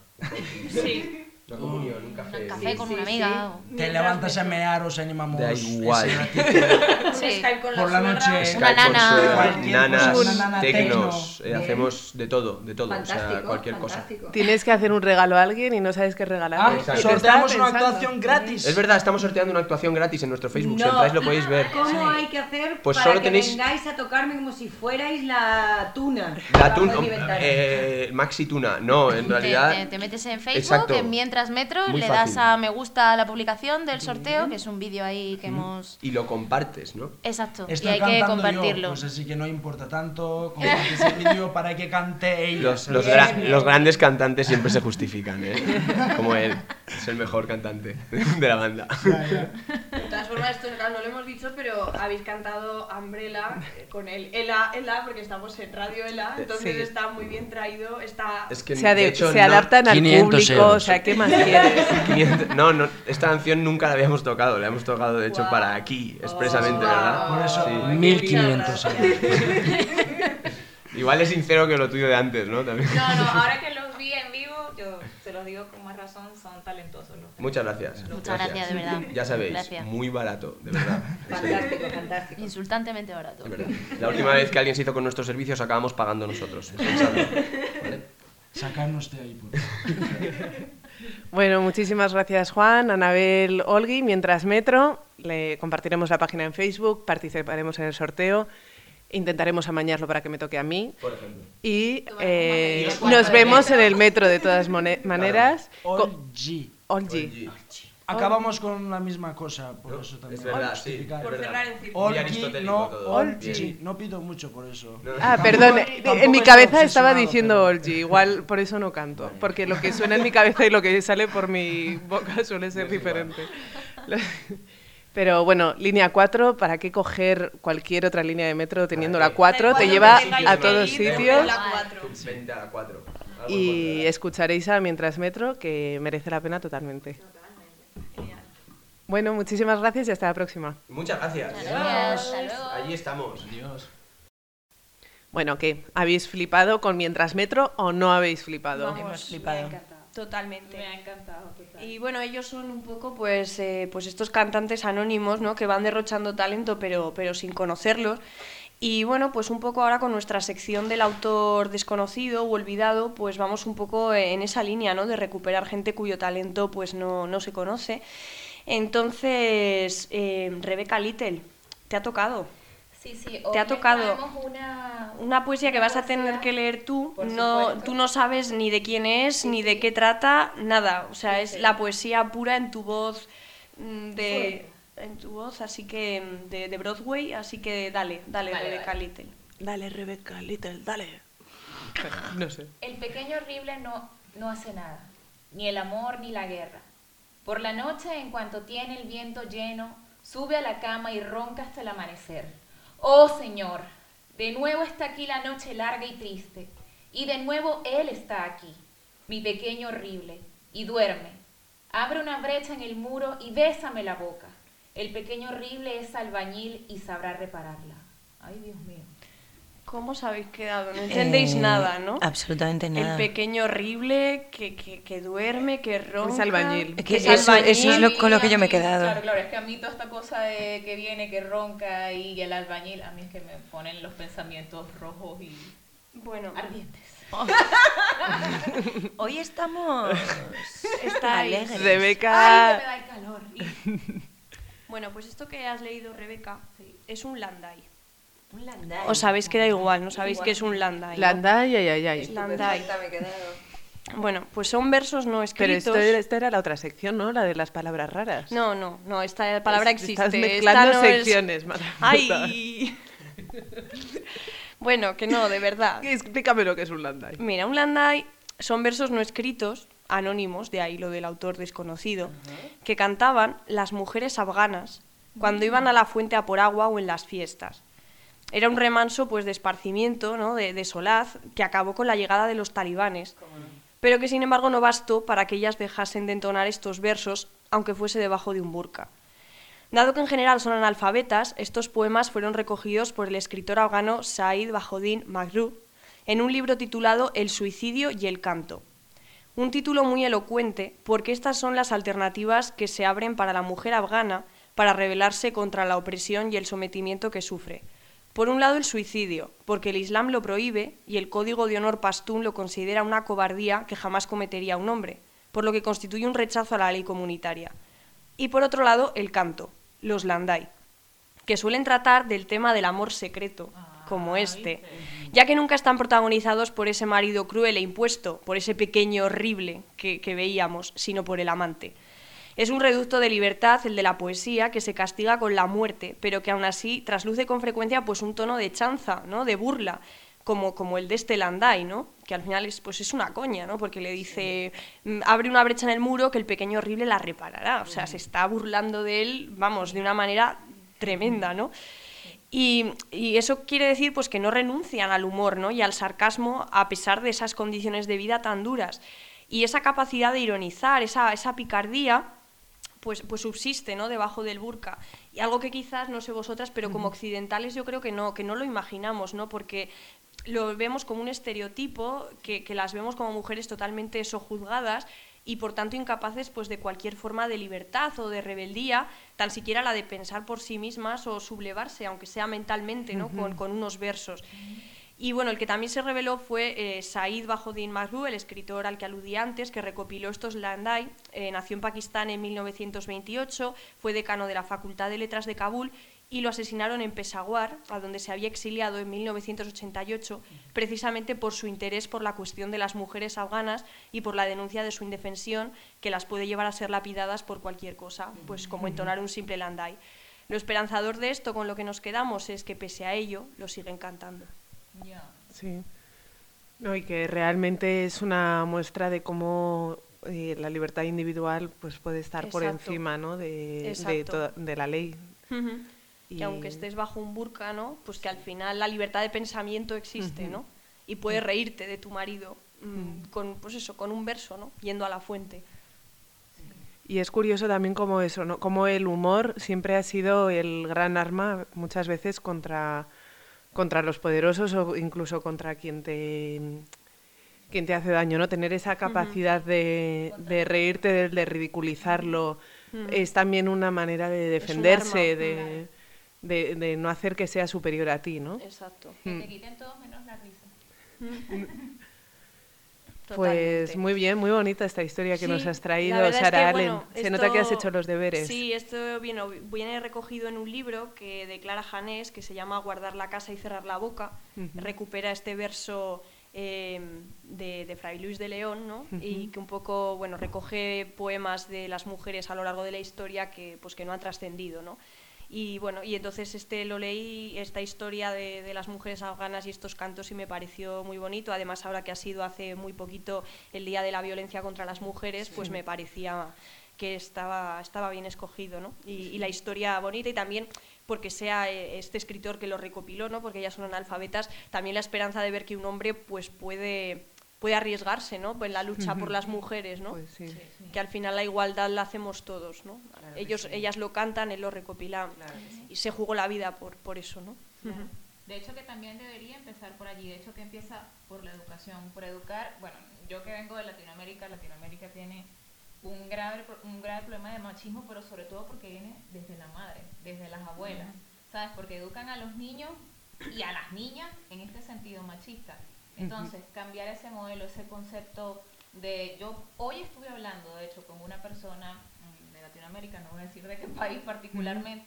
Sí. una comunión, un café, Un café sí, con sí, una amiga. o- Te levantas a mear, os animamos. Da igual. ese ratito. Sí. Skype con Por la la suegra. noche. Skype Una con nana. suegra, Cualquier nanas, cosa, una nana tecnos, tecno. eh, hacemos de todo, de todo, o Fantástico, sea, cualquier cosa. fantástico. Tienes que hacer un regalo a alguien y no sabes qué regalar. Ah, Exacto. sorteamos una Estaba actuación gratis. Es verdad, estamos sorteando una actuación gratis en nuestro Facebook, si No. entráis lo podéis ver. ¿Cómo hay que hacer Pues para solo que tenéis- vengáis a tocarme como si fuerais la tuna? La tun- Vamos a inventar. eh, Maxi Tuna, no, en Te, realidad... te- te metes en Facebook, Exacto. en Mientras Metro, Muy le fácil. das a me gusta a la publicación del sorteo, que es un vídeo ahí que hemos... Y lo compartes, ¿no? Exacto, Estoy y hay que cantando compartirlo. yo, pues así que no importa tanto. Compartís el vídeo para que cante ella. Los, ¿sabes? los, gra- los grandes cantantes siempre se justifican, ¿eh? Como él, es el mejor cantante de la banda. Ya, ya. De todas formas, esto claro, no lo hemos dicho, pero habéis cantado Umbrella eh, con el Ela, Ela, porque estamos en Radio Ela, entonces Sí. está muy bien traído, está... Es que, Se, ade- de hecho, se no- adaptan al quinientos público, euros. o sea, ¿qué más quieres? quinientos No, no, esta canción nunca la habíamos tocado, la hemos tocado de hecho Guau. para aquí, expresamente, Oh, ¿verdad? Por eso, Sí. mil quinientos Muchas euros. Igual es sincero que lo tuyo de antes, ¿no? También. No, no, ahora que los vi en vivo, yo se los digo con más razón, son talentosos los tres. Muchas gracias. Muchas gracias, de verdad. Ya sabéis, Gracias. muy barato, de verdad. En serio, Fantástico, fantástico. Insultantemente barato. de verdad. La última vez que alguien se hizo con nuestros servicios acabamos pagando nosotros. pensadlo, ¿vale? Sacarnos de ahí, por favor. Bueno, muchísimas gracias Juan, Anabel, Olgui. Mientras Metro, le compartiremos la página en Facebook, participaremos en el sorteo, intentaremos amañarlo para que me toque a mí Por ejemplo. y Tomaremos eh, una nos foto. vemos en el Metro de todas mone- maneras. Co- All G. Olgi. Acabamos con la misma cosa, por No, eso también. es verdad, Para sí, justificar. es Por verdad. cerrar en círculo. All Muy G, aristotélico no todo. All Bien. G. No pido mucho por eso. No. Ah, Tampoco- perdón, tampoco en mi estoy cabeza estaba obsesionado, diciendo pero- Olgi, igual por eso no canto, porque lo que suena en mi cabeza y lo que sale por mi boca suele ser Es igual. diferente. Pero bueno, línea cuatro, ¿para qué coger cualquier otra línea de metro teniendo la cuatro? Da Te igual lleva donde tengáis a que todos ir, sitios coger la cuatro. Vente a la cuatro. Algo y encontrarás. escucharéis a Mientras Metro, que merece la pena totalmente. Bueno, muchísimas gracias y hasta la próxima. Muchas gracias. Gracias, hasta luego. Allí estamos. Adiós. Bueno, ¿qué? ¿Habéis flipado con Mientras Metro o no habéis flipado? Vamos, Hemos me flipado. ha encantado. Totalmente. Me ha encantado, total. Y bueno, ellos son un poco pues, eh, pues estos cantantes anónimos, ¿no? Que van derrochando talento pero, pero sin conocerlos. Y bueno, pues un poco ahora con nuestra sección del autor desconocido o olvidado, pues vamos un poco en esa línea, ¿no? De recuperar gente cuyo talento pues no, no se conoce. Entonces, eh, Rebecca Little, te ha tocado. Sí, sí, Te ha hoy tocado traemos una, Una poesía que una vas a tener poesía, que leer tú, por no, supuesto. tú no sabes ni de quién es, Sí, ni de sí. qué trata, nada. O sea, Sí, es sí. la poesía pura en tu voz mm, de en tu voz, así que mm, de, de Broadway, así que dale, dale, Vale, Rebecca vale. Little. Dale, Rebecca Little, dale. No sé. El pequeño horrible no, no hace nada, ni el amor ni la guerra. Por la noche, en cuanto tiene el viento lleno, sube a la cama y ronca hasta el amanecer. Oh Señor, de nuevo está aquí la noche larga y triste, y de nuevo Él está aquí, mi pequeño horrible, y duerme. Abre una brecha en el muro y bésame la boca. El pequeño horrible es albañil y sabrá repararla. Ay, Dios mío. ¿Cómo os habéis quedado? No entendéis Eh, nada, ¿no? Absolutamente nada. El pequeño horrible que, que, que duerme, que ronca. albañil. Es que es eso- albañil. eso es lo- con lo que Y a yo me he mí- quedado. Claro, claro, es que a mí toda esta cosa de que viene, que ronca y el albañil, a mí es que me ponen los pensamientos rojos y Bueno, ardientes. Hoy estamos Está ahí. alegres. ¡Ay, Rebeca. que me da el calor! bueno, pues esto que has leído, Rebeca, es un landai. Un landai. O sabéis que da igual, no sabéis qué es un landai. ¿no? Landai, ay, ay, ay. Landai. Estupefacta me he quedado. Bueno, pues son versos no Pero escritos. esto, era- esta era la otra sección, ¿no? La de las palabras raras. No, no, no, esta palabra Es- existe. estás esta mezclando no es- secciones, maravillosa. ¡Ay! Bueno, que no, de verdad. Explícame lo que es un landai. Mira, un landai son versos no escritos, anónimos, de ahí lo del autor desconocido, que cantaban las mujeres afganas cuando iban a la fuente a por agua o en las fiestas. Era un remanso pues de esparcimiento, ¿no? de, de solaz, que acabó con la llegada de los talibanes, pero que sin embargo no bastó para que ellas dejasen de entonar estos versos, aunque fuese debajo de un burka. Dado que en general son analfabetas, estos poemas fueron recogidos por el escritor afgano Said Bahodin Maghroub en un libro titulado El suicidio y el canto. Un título muy elocuente porque estas son las alternativas que se abren para la mujer afgana para rebelarse contra la opresión y el sometimiento que sufre. Por un lado el suicidio, porque el Islam lo prohíbe y el Código de Honor Pastún lo considera una cobardía que jamás cometería un hombre, por lo que constituye un rechazo a la ley comunitaria. Y por otro lado el canto, los landai, que suelen tratar del tema del amor secreto, como este, ya que nunca están protagonizados por ese marido cruel e impuesto, por ese pequeño horrible que, que veíamos, sino por el amante. Es un reducto de libertad, el de la poesía, que se castiga con la muerte, pero que aún así trasluce con frecuencia pues un tono de chanza, ¿no? De burla, como, como el de este landai, ¿no? Que al final es, pues es una coña, ¿no? Porque le dice, mm, abre una brecha en el muro que el pequeño horrible la reparará. O sea, se está burlando de él, vamos, de una manera tremenda, ¿no? Y, y eso quiere decir pues que no renuncian al humor, ¿no? Y al sarcasmo a pesar de esas condiciones de vida tan duras. Y esa capacidad de ironizar, esa, esa picardía, pues, pues subsiste, ¿no? Debajo del burka. Y algo que quizás, no sé vosotras, pero como occidentales yo creo que no, que no lo imaginamos, ¿no? Porque lo vemos como un estereotipo, que, que las vemos como mujeres totalmente sojuzgadas y por tanto incapaces pues, de cualquier forma de libertad o de rebeldía, tan siquiera la de pensar por sí mismas o sublevarse, aunque sea mentalmente, ¿no? Ujú. con, con unos versos. Y bueno, el que también se reveló fue eh, Said Bahodin Maghroub, el escritor al que aludí antes, que recopiló estos landai. Eh, nació en Pakistán en mil novecientos veintiocho, fue decano de la Facultad de Letras de Kabul y lo asesinaron en Peshawar, a donde se había exiliado en mil novecientos ochenta y ocho, precisamente por su interés por la cuestión de las mujeres afganas y por la denuncia de su indefensión, que las puede llevar a ser lapidadas por cualquier cosa, pues como entonar un simple landai. Lo esperanzador de esto, con lo que nos quedamos, es que pese a ello, lo siguen cantando. Sí. No, y que realmente es una muestra de cómo eh, la libertad individual pues puede estar por Exacto. encima, ¿no? de, de, Exacto. toda- de la ley. Ujú. Y- Que aunque estés bajo un burka, ¿no? Pues que al final la libertad de pensamiento existe, Ujú. ¿no? Y puedes reírte de tu marido mm, con, pues eso, con un verso, ¿no? Yendo a la fuente. Y es curioso también cómo eso, ¿no? Cómo el humor siempre ha sido el gran arma muchas veces contra, contra los poderosos o incluso contra quien te quien te hace daño, ¿no? Tener esa capacidad de, de reírte, de, de ridiculizarlo, Ujú. es también una manera de un defenderse, arma. de, de, de no hacer que sea superior a ti, ¿no? Exacto. Que Mm. te quiten todos menos la risa. Pues Totalmente. muy bien, muy bonita esta historia que Sí, nos has la traído, verdad es Sara que, Allen. bueno, Se nota que has esto- hecho los deberes. Sí, esto viene, viene recogido en un libro que de Clara Janés, que se llama Guardar la casa y cerrar la boca. Ujú. Recupera este verso eh, de, de Fray Luis de León, ¿no? Y Ujú. que un poco, bueno, recoge poemas de las mujeres a lo largo de la historia que, pues, que no han trascendido, ¿no? Y bueno, y entonces este lo leí, esta historia de, de las mujeres afganas y estos cantos, y me pareció muy bonito. Además, ahora que ha sido hace muy poquito el Día de la Violencia contra las Mujeres, pues me parecía que estaba, estaba bien escogido, ¿no? Y, y la historia bonita, y también porque sea eh, este escritor que lo recopiló, ¿no? Porque ellas son analfabetas, también la esperanza de ver que un hombre pues puede, puede arriesgarse, ¿no? En la lucha por las mujeres, ¿no? Pues sí. Que al final la igualdad la hacemos todos, ¿no? Claro que Ellos, sí. ellas lo cantan, él lo recopila, Claro que sí. y se jugó la vida por, por eso, ¿no? Claro. De hecho que también debería empezar por allí, de hecho que empieza por la educación, por educar, bueno, yo que vengo de Latinoamérica, Latinoamérica tiene un grave, pro- un grave problema de machismo, pero sobre todo porque viene desde la madre, desde las abuelas, ¿sabes? Porque educan a los niños y a las niñas en este sentido machista. Entonces, cambiar ese modelo, ese concepto de... Yo hoy estuve hablando, de hecho, con una persona mm, de Latinoamérica, no voy a decir de qué país particularmente,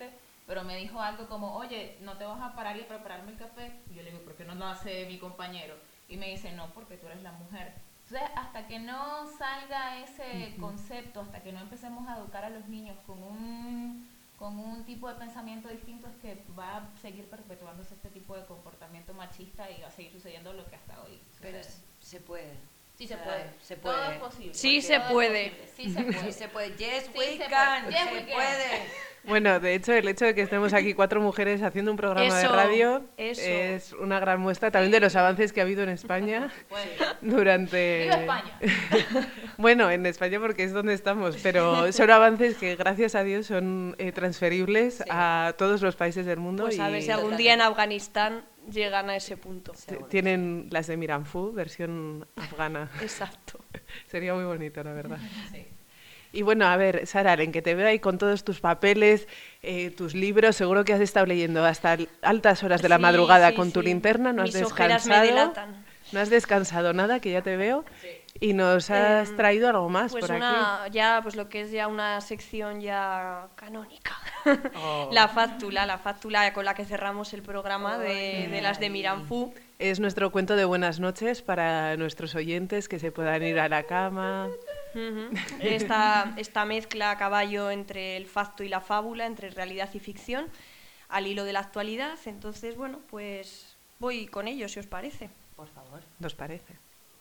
pero me dijo algo como, oye, ¿no te vas a parar y a prepararme el café? Y yo le digo, ¿por qué no lo hace mi compañero? Y me dice, no, porque tú eres la mujer. Entonces, hasta que no salga ese uh-huh. concepto, hasta que no empecemos a educar a los niños con un, con un tipo de pensamiento distinto, es que va a seguir perpetuándose este tipo de comportamiento machista y va a seguir sucediendo lo que hasta hoy sucede. Pero se puede. Sí se puede. Se puede. Todo es posible. Sí se puede. Sí se puede. Sí se puede. Yes, Sí we se can. puede. Yes, se we can. puede. Bueno, de hecho, el hecho de que estemos aquí cuatro mujeres haciendo un programa de Eso, radio eso. es una gran muestra también de los avances que ha habido en España durante... ¡Viva España! Bueno, en España porque es donde estamos, pero son avances que gracias a Dios son eh, transferibles Sí. a todos los países del mundo. Pues a y ver si algún día en Afganistán llegan a ese punto. t- tienen las de Miranfu, versión afgana. Exacto. Sería muy bonito, la verdad. Sí. Y bueno, a ver, Sara, en que te veo ahí con todos tus papeles, eh, tus libros, seguro que has estado leyendo hasta l- altas horas de la Sí, madrugada sí, con tu sí. linterna, no has Mis ojeras me descansado. delatan. No has descansado nada, que ya te veo. Y nos has Em, traído algo más Pues por aquí. una, ya, pues lo que es ya una sección ya canónica. Oh. La fáctula, la fáctula con la que cerramos el programa de, de las de Miranfu. Es nuestro cuento de buenas noches para nuestros oyentes que se puedan ir a la cama. Ujú. Esta, esta mezcla a caballo entre el facto y la fábula, entre realidad y ficción, al hilo de la actualidad. Entonces, bueno, pues voy con ello, si os parece. Por favor. ¿Nos parece?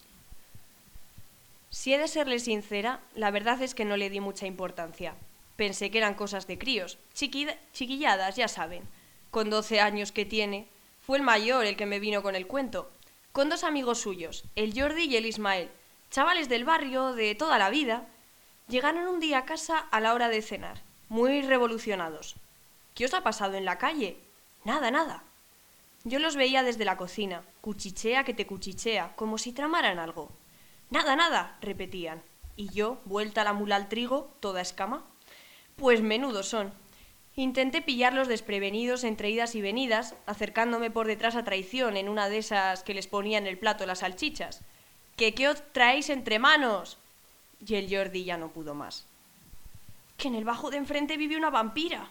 Si he de serle sincera, la verdad es que no le di mucha importancia. Pensé que eran cosas de críos, chiquida- chiquilladas, ya saben. Con doce años que tiene, fue el mayor el que me vino con el cuento, con dos amigos suyos, el Jordi y el Ismael, chavales del barrio de toda la vida. Llegaron un día a casa a la hora de cenar, muy revolucionados. ¿Qué os ha pasado en la calle? Nada, nada. Yo los veía desde la cocina, cuchichea que te cuchichea, como si tramaran algo. Nada, nada, repetían. Y yo, vuelta la mula al trigo, toda escama. Pues menudos son. Intenté pillarlos desprevenidos entre idas y venidas, acercándome por detrás a traición en una de esas que les ponía en el plato las salchichas. ¿Que qué os traéis entre manos? Y el Jordi ya no pudo más. Que en el bajo de enfrente vive una vampira.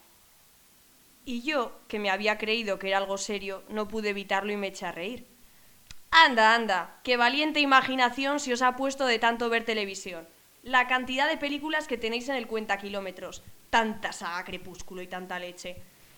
Y yo, que me había creído que era algo serio, no pude evitarlo y me eché a reír. Anda, anda, qué valiente imaginación se os ha puesto de tanto ver televisión. La cantidad de películas que tenéis en el cuentakilómetros, tanta saga Crepúsculo y tanta leche.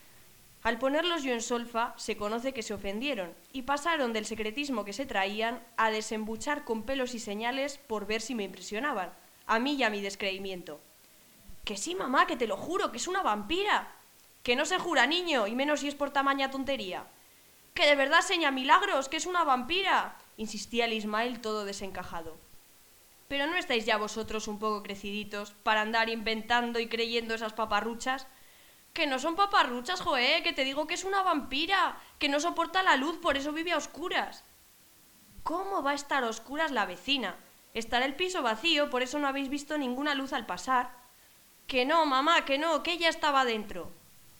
Al ponerlos yo en solfa, se conoce que se ofendieron y pasaron del secretismo que se traían a desembuchar con pelos y señales por ver si me impresionaban, a mí y a mi descreimiento. Que sí, mamá, que te lo juro, que es una vampira. Que no se jura, niño, y menos si es por tamaña tontería. Que de verdad seña milagros, que es una vampira, insistía el Ismael todo desencajado. Pero ¿no estáis ya vosotros un poco creciditos para andar inventando y creyendo esas paparruchas? Que no son paparruchas, joé, que te digo que es una vampira, que no soporta la luz, por eso vive a oscuras. ¿Cómo va a estar a oscuras la vecina? Estará el piso vacío, por eso no habéis visto ninguna luz al pasar. Que no, mamá, que no, que ella estaba dentro.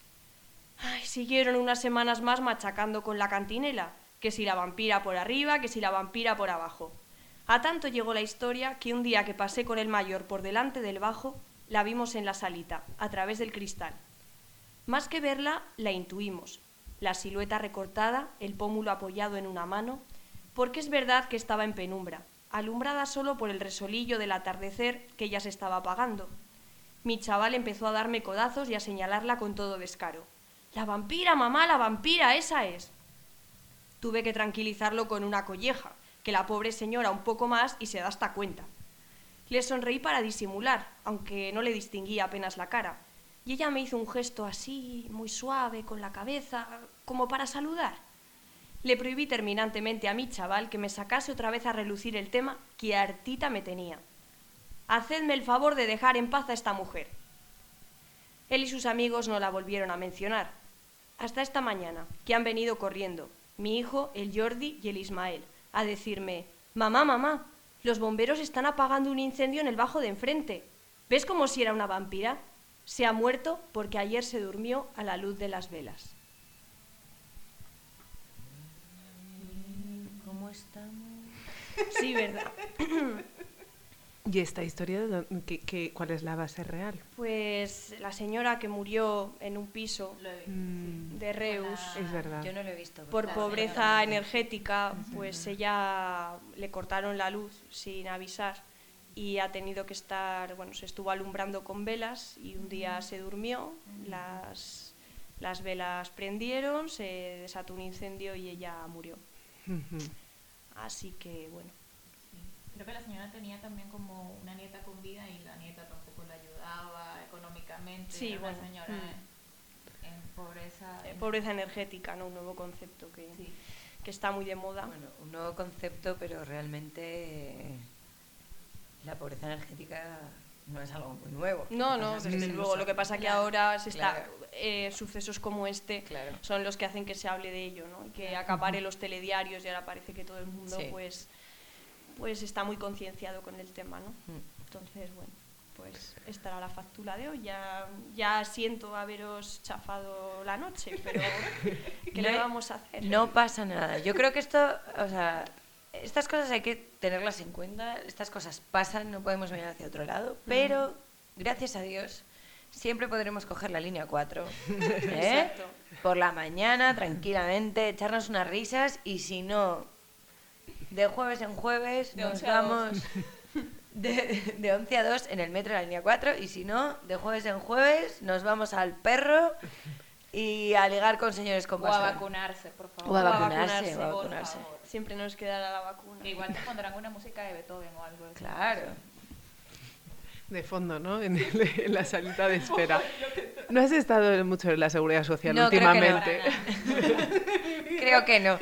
Ay, siguieron unas semanas más machacando con la cantinela, que si la vampira por arriba, que si la vampira por abajo. A tanto llegó la historia que un día que pasé con el mayor por delante del bajo, la vimos en la salita, a través del cristal. Más que verla, la intuimos. La silueta recortada, el pómulo apoyado en una mano, porque es verdad que estaba en penumbra, alumbrada solo por el resolillo del atardecer que ya se estaba apagando. Mi chaval empezó a darme codazos y a señalarla con todo descaro. «La vampira, mamá, la vampira, esa es». Tuve que tranquilizarlo con una colleja, que la pobre señora un poco más y se da hasta cuenta. Le sonreí para disimular, aunque no le distinguía apenas la cara, y ella me hizo un gesto así, muy suave, con la cabeza, como para saludar. Le prohibí terminantemente a mi chaval que me sacase otra vez a relucir el tema que hartita me tenía. «Hacedme el favor de dejar en paz a esta mujer». Él y sus amigos no la volvieron a mencionar. Hasta esta mañana, que han venido corriendo, mi hijo, el Jordi y el Ismael, a decirme: «Mamá, mamá, los bomberos están apagando un incendio en el bajo de enfrente. ¿Ves como si era una vampira? Se ha muerto porque ayer se durmió a la luz de las velas». ¿Cómo estamos? Sí, ¿verdad? ¿Y esta historia, de dónde- qué- qué- cuál es la base real? Pues la señora que murió en un piso Mm, de Reus es verdad. Yo no lo he visto. por La pobreza señora. energética, pues ella le cortaron la luz sin avisar y ha tenido que estar, bueno, se estuvo alumbrando con velas y un día se durmió, las, las velas prendieron, se desató un incendio y ella murió. Ujú. Así que, bueno. Creo que la señora tenía también como una nieta con vida y la nieta tampoco la ayudaba económicamente. Sí, Era bueno, una señora mm. en, en pobreza. Eh, Pobreza energética, ¿no? Un nuevo concepto que, Sí. que está muy de moda. Bueno, un nuevo concepto, pero realmente eh, la pobreza energética no es algo muy nuevo. No, Lo que no, pasa es desde se luego. usa. Lo que pasa que Claro, ahora se está, claro. eh, sucesos como este Claro. son los que hacen que se hable de ello, ¿no? Y que acapare los telediarios y ahora parece que todo el mundo Sí. pues, pues está muy concienciado con el tema, ¿no? Mm. Entonces, bueno, pues estará la factura de hoy. Ya, ya siento haberos chafado la noche, pero ¿qué le No- vamos a hacer? No pasa nada. Yo creo que esto, o sea, estas cosas hay que tenerlas en cuenta. Estas cosas pasan, no podemos mirar hacia otro lado. Pero, gracias a Dios, siempre podremos coger la línea cuatro. ¿eh? Exacto. Por la mañana, tranquilamente, echarnos unas risas y si no, de jueves en jueves De nos once a dos. vamos de, de once a dos en el metro de la línea cuatro y si no, de jueves en jueves nos vamos al Perro y a ligar con señores con O a bastón. vacunarse, por favor. O a O a vacunarse, vacunarse, o a por vacunarse. favor. Siempre nos quedará la vacuna. Igual te pondrán una música de Beethoven o algo. de eso. Claro. De fondo, ¿no? En, el- en la salita de espera. No has estado mucho en la seguridad social No, creo que no. últimamente. Creo que no.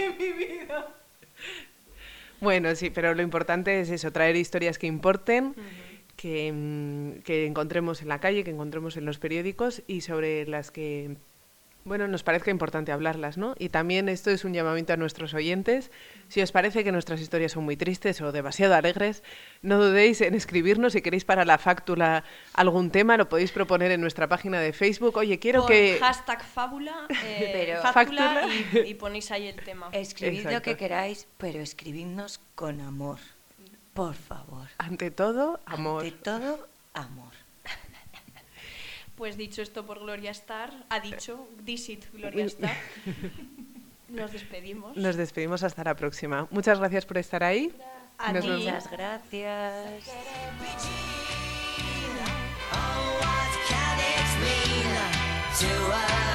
Bueno, sí, pero lo importante es eso, traer historias que importen, que, mm, que encontremos en la calle, que encontremos en los periódicos y sobre las que, bueno, nos parezca importante hablarlas, ¿no? Y también esto es un llamamiento a nuestros oyentes. Si os parece que nuestras historias son muy tristes o demasiado alegres, no dudéis en escribirnos. Si queréis para la fáctula algún tema, lo podéis proponer en nuestra página de Facebook. Oye, quiero Con que... hashtag fábula, eh, Pero- fáctula Fáctula. y, y ponéis ahí el tema. Escribid lo Exacto. que queráis, pero escribidnos con amor. Por favor. Ante todo, amor. Ante todo, amor. Pues dicho esto por Gloria Star, ha dicho, this it, Gloria Star. Nos despedimos. Nos despedimos hasta la próxima. Muchas gracias por estar ahí. A Nos ti. vemos. Muchas gracias. Oh, what can it mean to us?